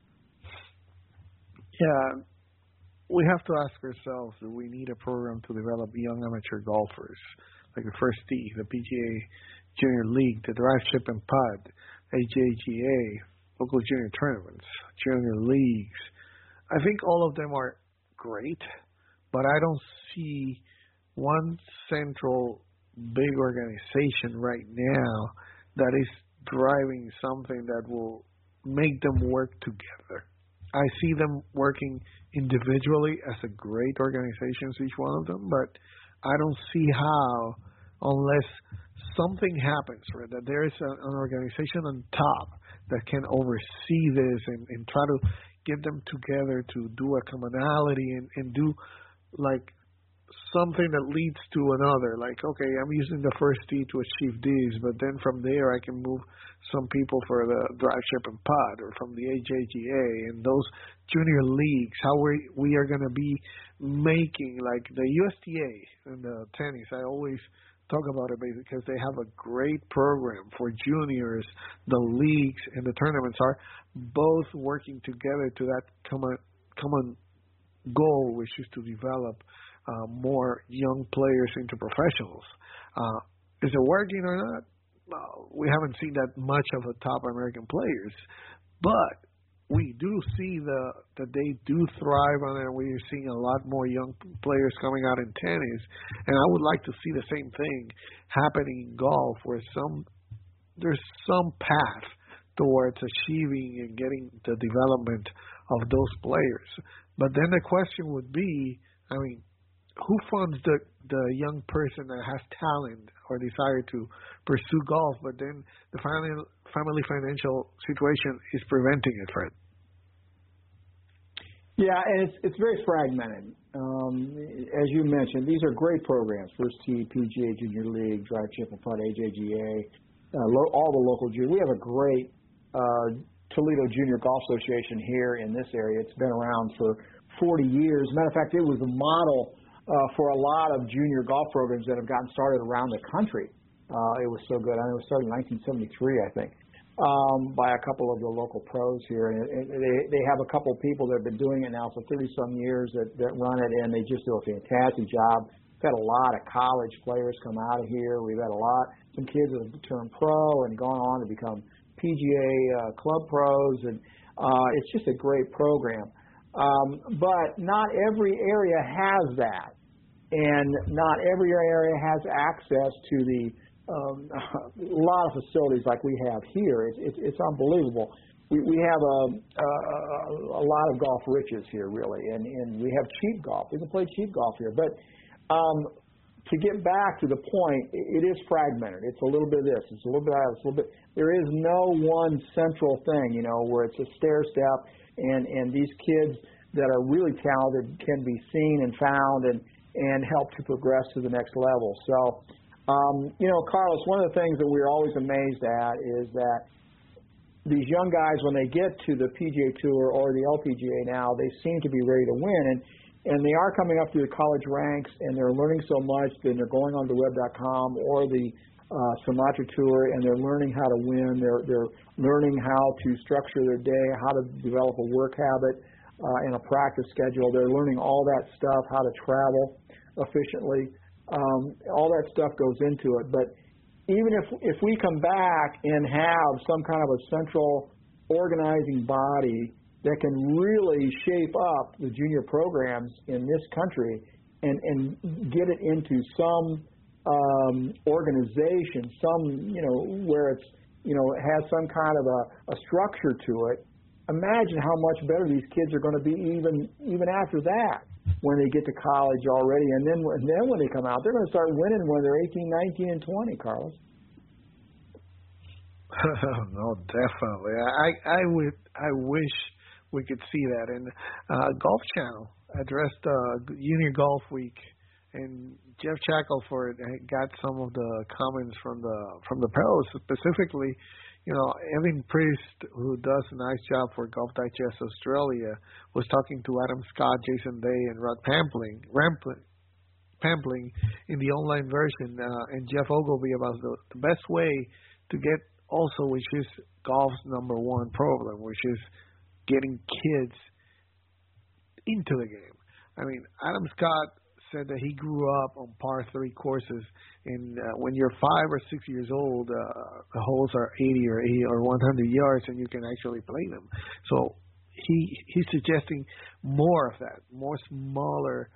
Yeah, we have to ask ourselves, do we need a program to develop young amateur golfers, like the First Tee, the PGA Junior League, the Drive, Chip, and Putt, AJGA, local junior tournaments, junior leagues? I think all of them are great, but I don't see one central big organization right now that is driving something that will make them work together. I see them working individually as a great organizations, each one of them, but I don't see how, unless something happens, right, that there is an organization on top that can oversee this and try to get them together to do a commonality and do like something that leads to another, like, okay, I'm using the First Tee to achieve this, but then from there I can move some people for the Drive, Chip, and Putt, or from the AJGA and those junior leagues, how we are going to be making, like the USTA and the tennis. I always talk about it because they have a great program for juniors. The leagues and the tournaments are both working together to that common goal, which is to develop more young players into professionals. Is it working or not? Well, we haven't seen that much of the top American players, but we do see that they do thrive on it. We're seeing a lot more young players coming out in tennis, and I would like to see the same thing happening in golf, where there's some path towards achieving and getting the development of those players. But then the question would be, I mean, who funds the young person that has talent or desire to pursue golf, but then the family financial situation is preventing it, Fred? Yeah, and it's very fragmented. As you mentioned, these are great programs: First Tee, PGA Junior League, Drive, Chip, and Putt, AJGA, all the local junior. We have a great Toledo Junior Golf Association here in this area. It's been around for 40 years. Matter of fact, it was a model for a lot of junior golf programs that have gotten started around the country. It was so good. I know it was started in 1973, I think, by a couple of the local pros here. And they have a couple of people that have been doing it now for 30-some years that run it, and they just do a fantastic job. We've had a lot of college players come out of here. We've had some kids that have turned pro and gone on to become PGA club pros, and it's just a great program. But not every area has that, and not every area has access to the a lot of facilities like we have here. It's unbelievable. We have a lot of golf riches here, really, and we have cheap golf. We can play cheap golf here, but to get back to the point, it is fragmented. It's a little bit of this, it's a little bit of that, it's a little bit. There is no one central thing, where it's a stair step, and these kids that are really talented can be seen and found and help to progress to the next level. So, Carlos, one of the things that we're always amazed at is that these young guys, when they get to the PGA Tour or the LPGA now, they seem to be ready to win. And they are coming up through the college ranks, and they're learning so much, then they're going on to web.com or the Sumatra Tour, and they're learning how to win. They're learning how to structure their day, how to develop a work habit and a practice schedule. They're learning all that stuff, how to travel efficiently. All that stuff goes into it. But even if we come back and have some kind of a central organizing body that can really shape up the junior programs in this country and get it into some organization, where it's, it has some kind of a structure to it, imagine how much better these kids are going to be even after that when they get to college already. And then when they come out, they're going to start winning when they're 18, 19, and 20, Carlos. No, definitely. I wish we could see that. And Golf Channel addressed Junior Golf Week, and Jeff Shackelford got some of the comments from the pros, specifically. Evan Priest, who does a nice job for Golf Digest Australia, was talking to Adam Scott, Jason Day, and Rod Pampling in the online version, and Jeff Ogilvy about the best way to get also, which is golf's number one problem, which is getting kids into the game. I mean, Adam Scott said that he grew up on par 3 courses, and when you're 5 or 6 years old, the holes are 80 or 100 yards, and you can actually play them. So he's suggesting more of that, more smaller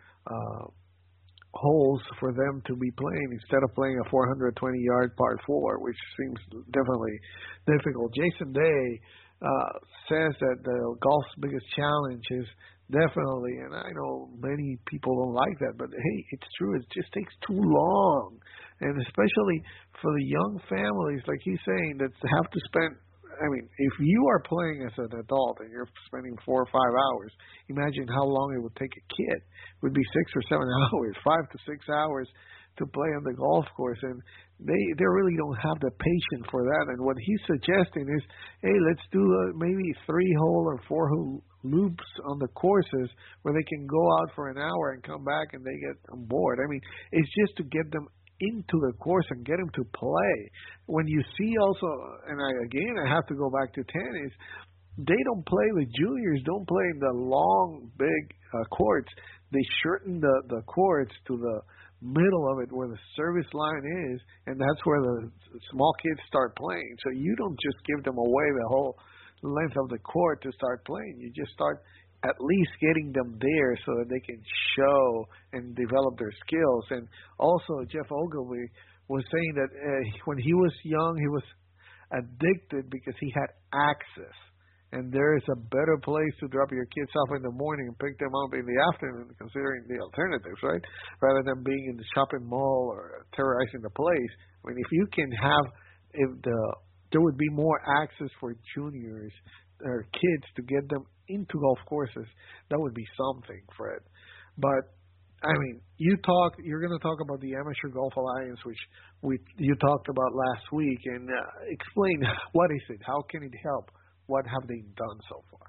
holes for them to be playing instead of playing a 420-yard par 4, which seems definitely difficult. Jason Day says that the golf's biggest challenge is definitely, and I know many people don't like that, but hey, it's true. It just takes too long, and especially for the young families, like he's saying, that have to spend. I mean, if you are playing as an adult and you're spending 4 or 5 hours, imagine how long it would take a kid. It would be 6 or 7 hours, 5 to 6 hours to play on the golf course, and they really don't have the patience for that. And what he's suggesting is, hey, let's do maybe 3-hole or 4-hole loops on the courses where they can go out for an hour and come back and they get on board. I mean, it's just to get them into the course and get them to play. When you see also, and I have to go back to tennis, they don't play, the juniors don't play in the long, big courts. They shorten the courts to the middle of it where the service line is, and that's where the small kids start playing. So you don't just give them away the whole length of the court to start playing. You just start at least getting them there so that they can show and develop their skills. And also, Jeff Ogilvy was saying that when he was young, he was addicted because he had access. And there is a better place to drop your kids off in the morning and pick them up in the afternoon, considering the alternatives, right? Rather than being in the shopping mall or terrorizing the place. I mean, if you can have, there would be more access for juniors or kids to get them into golf courses, that would be something, Fred. But I mean, you're going to talk about the Amateur Golf Alliance, which you talked about last week, and explain what is it? How can it help what have they done so far?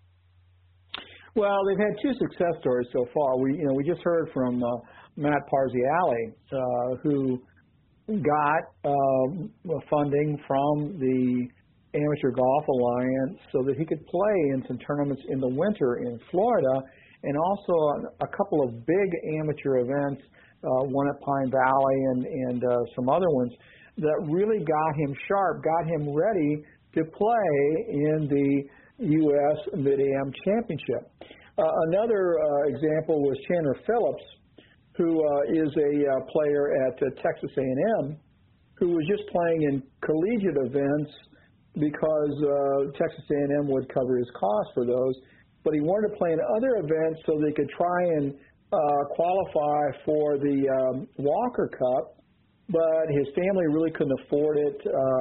Well, they've had two success stories so far. We just heard from Matt Parziale, who got funding from the Amateur Golf Alliance so that he could play in some tournaments in the winter in Florida, and also a couple of big amateur events, one at Pine Valley and some other ones that really got him sharp, got him ready to play in the U.S. Mid-Am Championship. Another example was Chandler Phillips, who is a player at Texas A&M, who was just playing in collegiate events because Texas A&M would cover his costs for those. But he wanted to play in other events so they could try and qualify for the Walker Cup, but his family really couldn't afford it.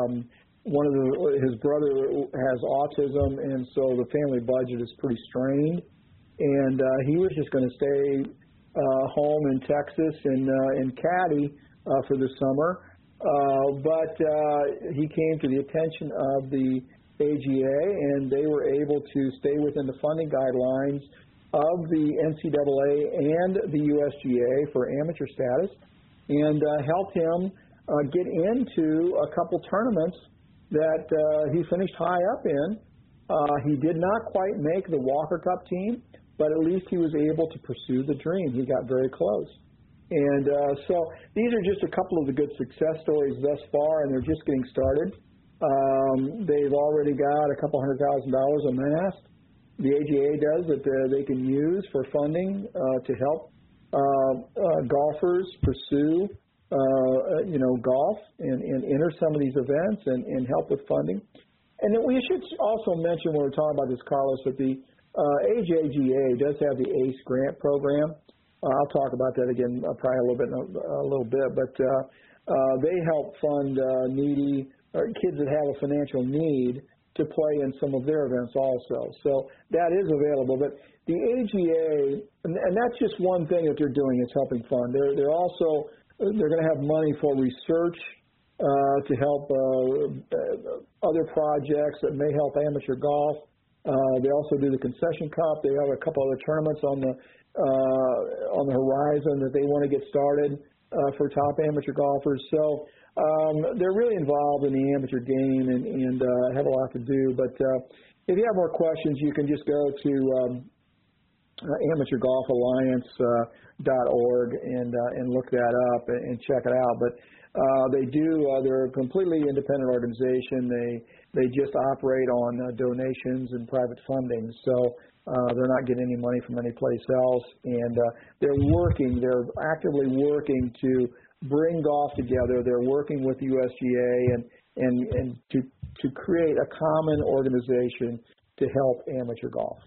His brother has autism, and so the family budget is pretty strained. And he was just going to stay home in Texas and caddy for the summer. But he came to the attention of the AGA, and they were able to stay within the funding guidelines of the NCAA and the USGA for amateur status, and helped him get into a couple tournaments that he finished high up in. He did not quite make the Walker Cup team, but at least he was able to pursue the dream. He got very close. And so these are just a couple of the good success stories thus far, and they're just getting started. They've already got a couple $100,000 amassed. The AGA does that they can use for funding to help golfers pursue golf and enter some of these events and help with funding. And then we should also mention when we're talking about this, Carlos, that the AJGA does have the ACE grant program. I'll talk about that again probably a little bit, but they help fund needy or kids that have a financial need to play in some of their events also. So that is available. But the AGA, and that's just one thing that they're doing is helping fund. They're going to have money for research to help other projects that may help amateur golf. They also do the Concession Cup. They have a couple other tournaments on the horizon that they want to get started for top amateur golfers. So they're really involved in the amateur game and have a lot to do. But if you have more questions, you can just go to amateurgolfalliance.org and look that up and check it out. But they're a completely independent organization. They just operate on donations and private funding. So they're not getting any money from any place else. And they're actively working to bring golf together. They're working with the USGA and to create a common organization to help amateur golf.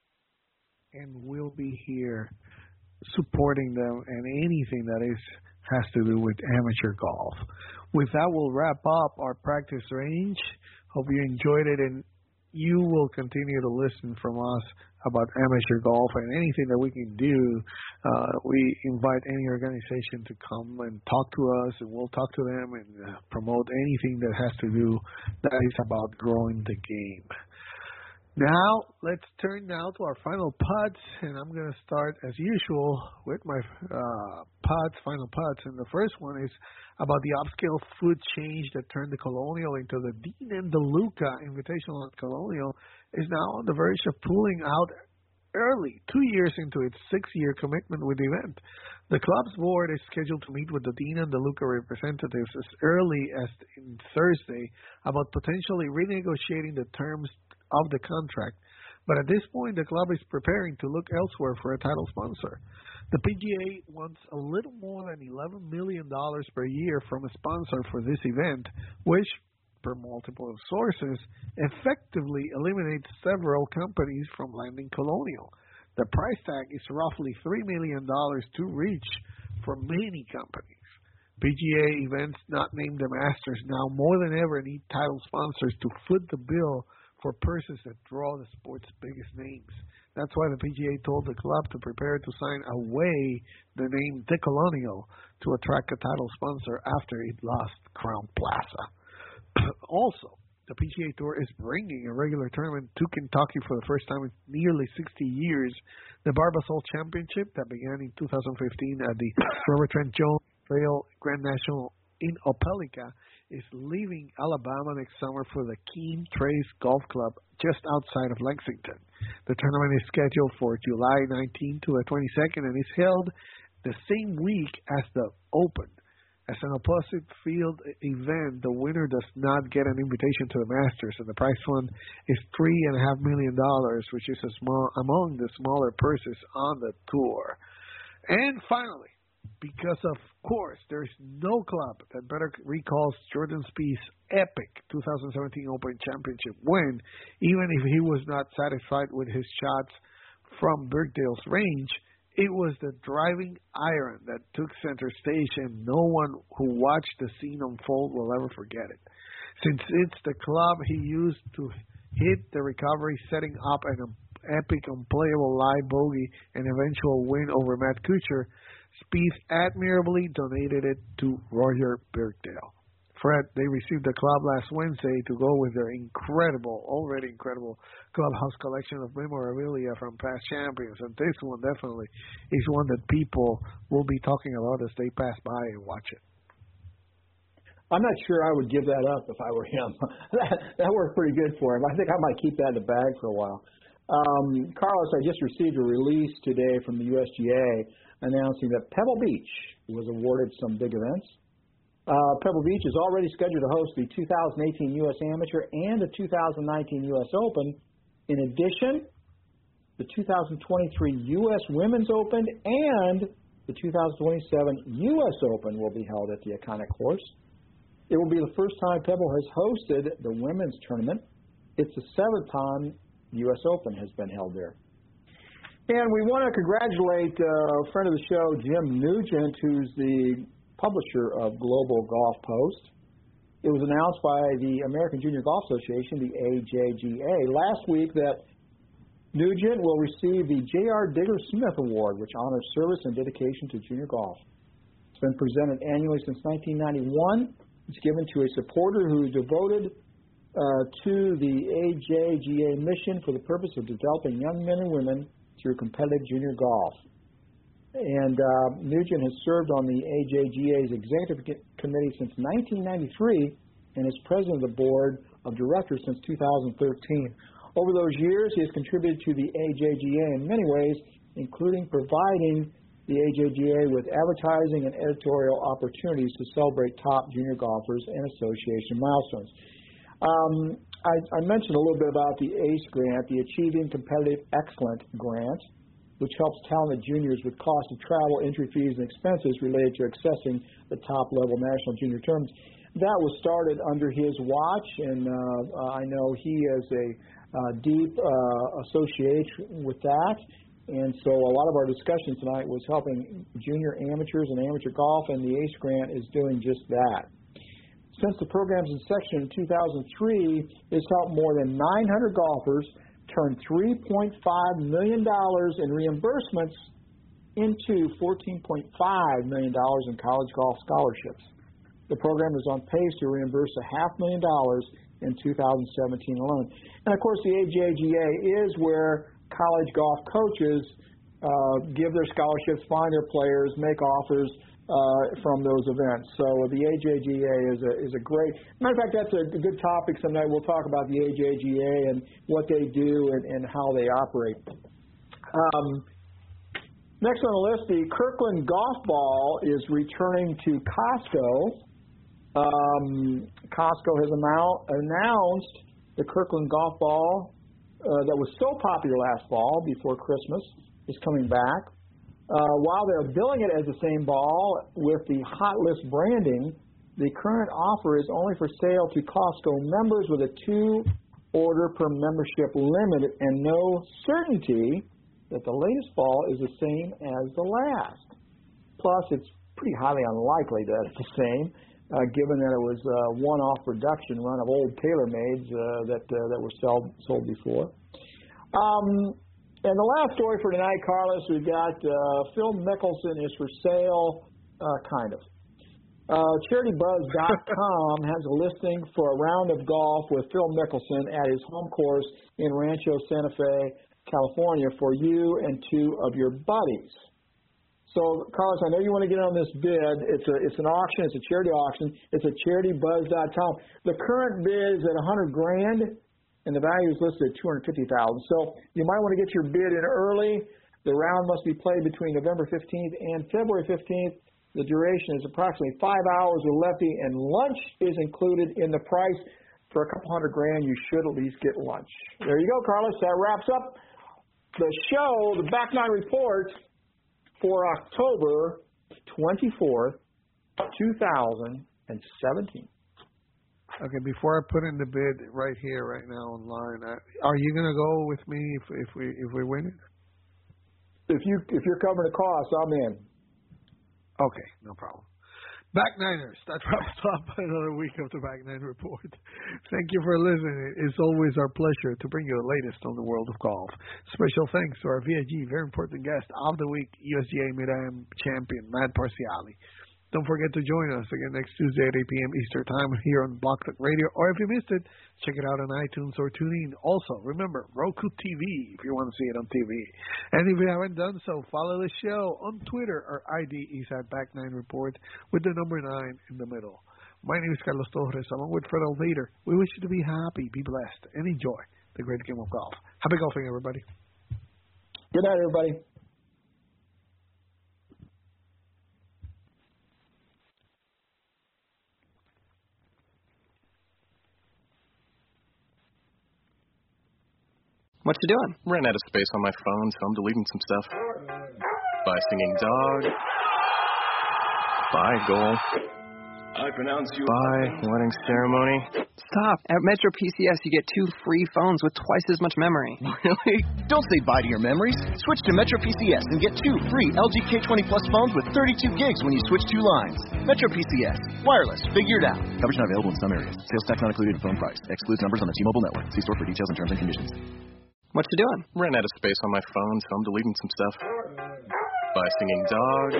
And we'll be here supporting them and anything that has to do with amateur golf. With that, we'll wrap up our practice range. Hope you enjoyed it, and you will continue to listen from us about amateur golf and anything that we can do. We invite any organization to come and talk to us, and we'll talk to them and promote anything that has to do that is about growing the game. Now, let's turn now to our final putts, and I'm going to start, as usual, with my final putts. And the first one is about the upscale food change that turned the Colonial into the Dean and DeLuca Invitational at Colonial is now on the verge of pulling out early, 2 years into its 6-year commitment with the event. The club's board is scheduled to meet with the Dean and DeLuca representatives as early as in Thursday about potentially renegotiating the terms of the contract, but at this point the club is preparing to look elsewhere for a title sponsor. The PGA wants a little more than $11 million per year from a sponsor for this event, which, per multiple sources, effectively eliminates several companies from landing Colonial. The price tag is roughly $3 million to reach for many companies. PGA events not named the Masters now more than ever need title sponsors to foot the bill for purses that draw the sport's biggest names. That's why the PGA told the club to prepare to sign away the name The Colonial to attract a title sponsor after it lost Crown Plaza. Also, the PGA Tour is bringing a regular tournament to Kentucky for the first time in nearly 60 years. The Barbasol Championship that began in 2015 at the Robert Trent Jones Trail Grand National in Opelika is leaving Alabama next summer for the Keene Trace Golf Club just outside of Lexington. The tournament is scheduled for July 19 to the 22nd and is held the same week as the Open. As an opposite field event, the winner does not get an invitation to the Masters, and the prize fund is $3.5 million, which is among the smaller purses on the tour. And finally, because of course there's no club that better recalls Jordan Spieth's epic 2017 Open Championship win, even if he was not satisfied with his shots from Birkdale's range, it was the driving iron that took center stage, and no one who watched the scene unfold will ever forget it. Since it's the club he used to hit the recovery, setting up an epic unplayable live bogey and eventual win over Matt Kuchar, Spieth admirably donated it to Roger Birkdale. Fred, they received the club last Wednesday to go with their already incredible clubhouse collection of memorabilia from past champions, and this one definitely is one that people will be talking about as they pass by and watch it. I'm not sure I would give that up if I were him. that worked pretty good for him. I think I might keep that in the bag for a while. Carlos, I just received a release today from the USGA announcing that Pebble Beach was awarded some big events. Pebble Beach is already scheduled to host the 2018 U.S. Amateur and the 2019 U.S. Open. In addition, the 2023 U.S. Women's Open and the 2027 U.S. Open will be held at the iconic course. It will be the first time Pebble has hosted the women's tournament. It's the seventh time the U.S. Open has been held there. And we want to congratulate a friend of the show, Jim Nugent, who's the publisher of Global Golf Post. It was announced by the American Junior Golf Association, the AJGA, last week that Nugent will receive the J.R. Digger Smith Award, which honors service and dedication to junior golf. It's been presented annually since 1991. It's given to a supporter who is devoted to the AJGA mission for the purpose of developing young men and women through competitive junior golf. And Nugent has served on the AJGA's executive committee since 1993 and is president of the board of directors since 2013. Over those years, he has contributed to the AJGA in many ways, including providing the AJGA with advertising and editorial opportunities to celebrate top junior golfers and association milestones. I mentioned a little bit about the ACE grant, the Achieving Competitive Excellence grant, which helps talented juniors with cost of travel, entry fees, and expenses related to accessing the top-level national junior tournaments. That was started under his watch, and I know he has a deep association with that. And so a lot of our discussion tonight was helping junior amateurs and amateur golf, and the ACE grant is doing just that. Since the program's inception in 2003, it's helped more than 900 golfers turn $3.5 million in reimbursements into $14.5 million in college golf scholarships. The program is on pace to reimburse $500,000 in 2017 alone. And, of course, the AJGA is where college golf coaches give their scholarships, find their players, make offers from those events. So the AJGA is a great – matter of fact, that's a good topic sometime. We'll talk about the AJGA and what they do and how they operate. Next on the list, the Kirkland Golf Ball is returning to Costco. Costco has announced the Kirkland Golf Ball that was so popular last fall before Christmas is coming back. While they're billing it as the same ball with the Hot List branding, the current offer is only for sale to Costco members with a 2-order per membership limit and no certainty that the latest ball is the same as the last. Plus, it's pretty highly unlikely that it's the same, given that it was a one-off production run of old TaylorMades that were sold before. And the last story for tonight, Carlos, we've got Phil Mickelson is for sale, kind of. CharityBuzz.com has a listing for a round of golf with Phil Mickelson at his home course in Rancho Santa Fe, California, for you and 2 of your buddies. So, Carlos, I know you want to get on this bid. It's an auction. It's a charity auction. It's at CharityBuzz.com. The current bid is at $100,000, and the value is listed at $250,000. So you might want to get your bid in early. The round must be played between November 15th and February 15th. The duration is approximately 5 hours with Lefty, and lunch is included in the price. For a couple $100,000, you should at least get lunch. There you go, Carlos. That wraps up the show, the Back Nine Report for October 24th, 2017. Okay, before I put in the bid right here, right now online, are you gonna go with me if we win it? If you're covering the cost, I'm in. Okay, no problem. Back Niners, that wraps up another week of the Back Nine Report. Thank you for listening. It's always our pleasure to bring you the latest on the world of golf. Special thanks to our VIG, very important guest of the week, USGA Mid-Am champion, Matt Parciali. Don't forget to join us again next Tuesday at 8 p.m. Eastern Time here on Blog Talk Radio. Or if you missed it, check it out on iTunes or TuneIn. Also, remember, Roku TV if you want to see it on TV. And if you haven't done so, follow the show on Twitter. Our ID is at Back9Report with the number 9 in the middle. My name is Carlos Torres, along with Fred Alvader. We wish you to be happy, be blessed, and enjoy the great game of golf. Happy golfing, everybody. Good night, everybody. What you doing? Ran out of space on my phone, so I'm deleting some stuff. Bye, singing dog. Bye, goal. I pronounce you. Bye, wedding ceremony. Stop. At Metro PCS, you get 2 free phones with twice as much memory. Really? Don't say bye to your memories. Switch to Metro PCS and get 2 free LG K20 Plus phones with 32 gigs when you switch 2 lines. Metro PCS. Wireless. Figured out. Coverage not available in some areas. Sales tax not included in phone price. Excludes numbers on the T-Mobile network. See store for details and terms and conditions. What you doing? Ran out of space on my phone, so I'm deleting some stuff. Bye, singing dog.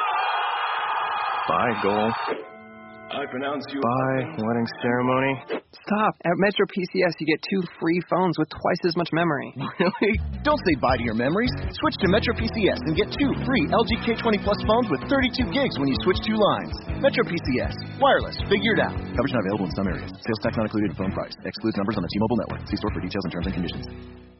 Bye, goal. I pronounce you. Bye, wedding ceremony. Stop. At Metro PCS, you get 2 free phones with twice as much memory. Really? Don't say bye to your memories. Switch to Metro PCS and get 2 free LG K20 Plus phones with 32 gigs when you switch 2 lines. Metro PCS. Wireless. Figured out. Coverage not available in some areas. Sales tax not included in phone price. Excludes numbers on the T-Mobile network. See store for details and terms and conditions.